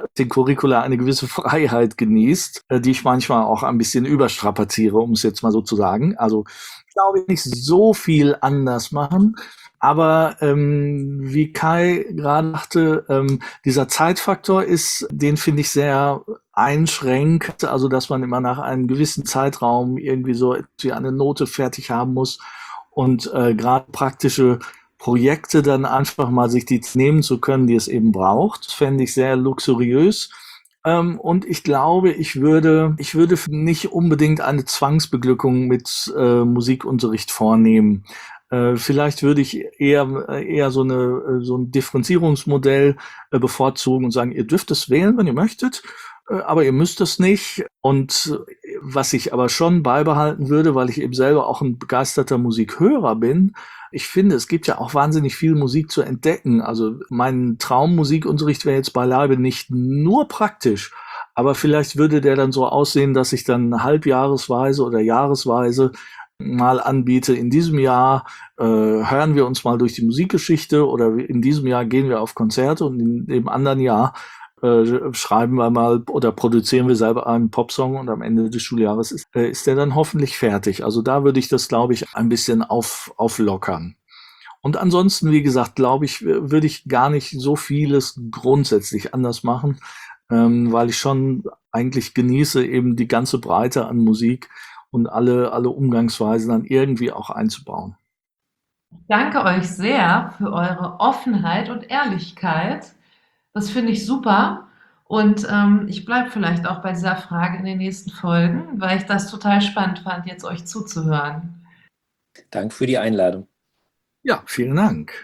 eine gewisse Freiheit genießt, die ich manchmal auch ein bisschen überstrapaziere, um es jetzt mal so zu sagen. Also ich glaube nicht so viel anders machen, aber wie Kai gerade sagte, dieser Zeitfaktor den finde ich sehr einschränkt, also dass man immer nach einem gewissen Zeitraum irgendwie so eine Note fertig haben muss und gerade praktische Projekte dann einfach mal sich die nehmen zu können, die es eben braucht. Das fände ich sehr luxuriös. Und ich glaube, ich würde nicht unbedingt eine Zwangsbeglückung mit Musikunterricht vornehmen. Vielleicht würde ich eher so ein Differenzierungsmodell bevorzugen und sagen, ihr dürft es wählen, wenn ihr möchtet, aber ihr müsst es nicht. Und was ich aber schon beibehalten würde, weil ich eben selber auch ein begeisterter Musikhörer bin, ich finde, es gibt ja auch wahnsinnig viel Musik zu entdecken. Also mein Traummusikunterricht wäre jetzt beileibe nicht nur praktisch, aber vielleicht würde der dann so aussehen, dass ich dann halbjahresweise oder jahresweise mal anbiete, in diesem Jahr hören wir uns mal durch die Musikgeschichte oder in diesem Jahr gehen wir auf Konzerte und in dem anderen Jahr schreiben wir mal oder produzieren wir selber einen Popsong und am Ende des Schuljahres ist der dann hoffentlich fertig. Also da würde ich das, glaube ich, ein bisschen auflockern. Und ansonsten, wie gesagt, glaube ich, würde ich gar nicht so vieles grundsätzlich anders machen, weil ich schon eigentlich genieße, eben die ganze Breite an Musik und alle Umgangsweisen dann irgendwie auch einzubauen. Ich danke euch sehr für eure Offenheit und Ehrlichkeit. Das finde ich super. Und ich bleibe vielleicht auch bei dieser Frage in den nächsten Folgen, weil ich das total spannend fand, jetzt euch zuzuhören. Danke für die Einladung. Ja, vielen Dank.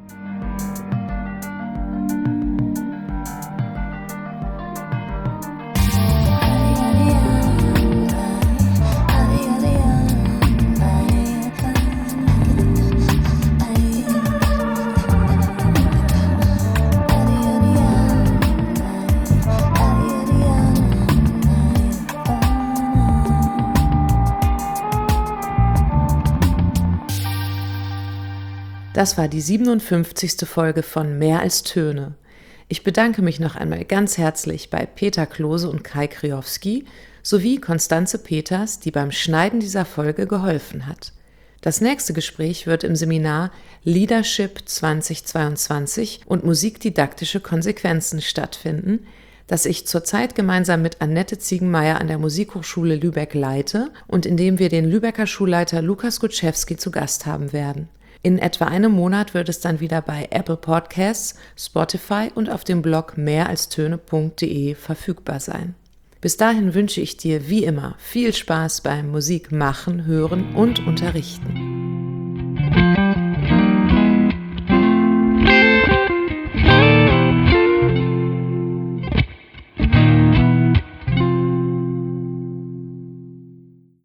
Das war die 57. Folge von Mehr als Töne. Ich bedanke mich noch einmal ganz herzlich bei Peter Klose und Kai Kriowski sowie Konstanze Peters, die beim Schneiden dieser Folge geholfen hat. Das nächste Gespräch wird im Seminar Leadership 2022 und musikdidaktische Konsequenzen stattfinden, das ich zurzeit gemeinsam mit Annette Ziegenmeier an der Musikhochschule Lübeck leite und in dem wir den Lübecker Schulleiter Lukas Gutschewski zu Gast haben werden. In etwa einem Monat wird es dann wieder bei Apple Podcasts, Spotify und auf dem Blog mehralstöne.de verfügbar sein. Bis dahin wünsche ich dir wie immer viel Spaß beim Musik machen, hören und unterrichten.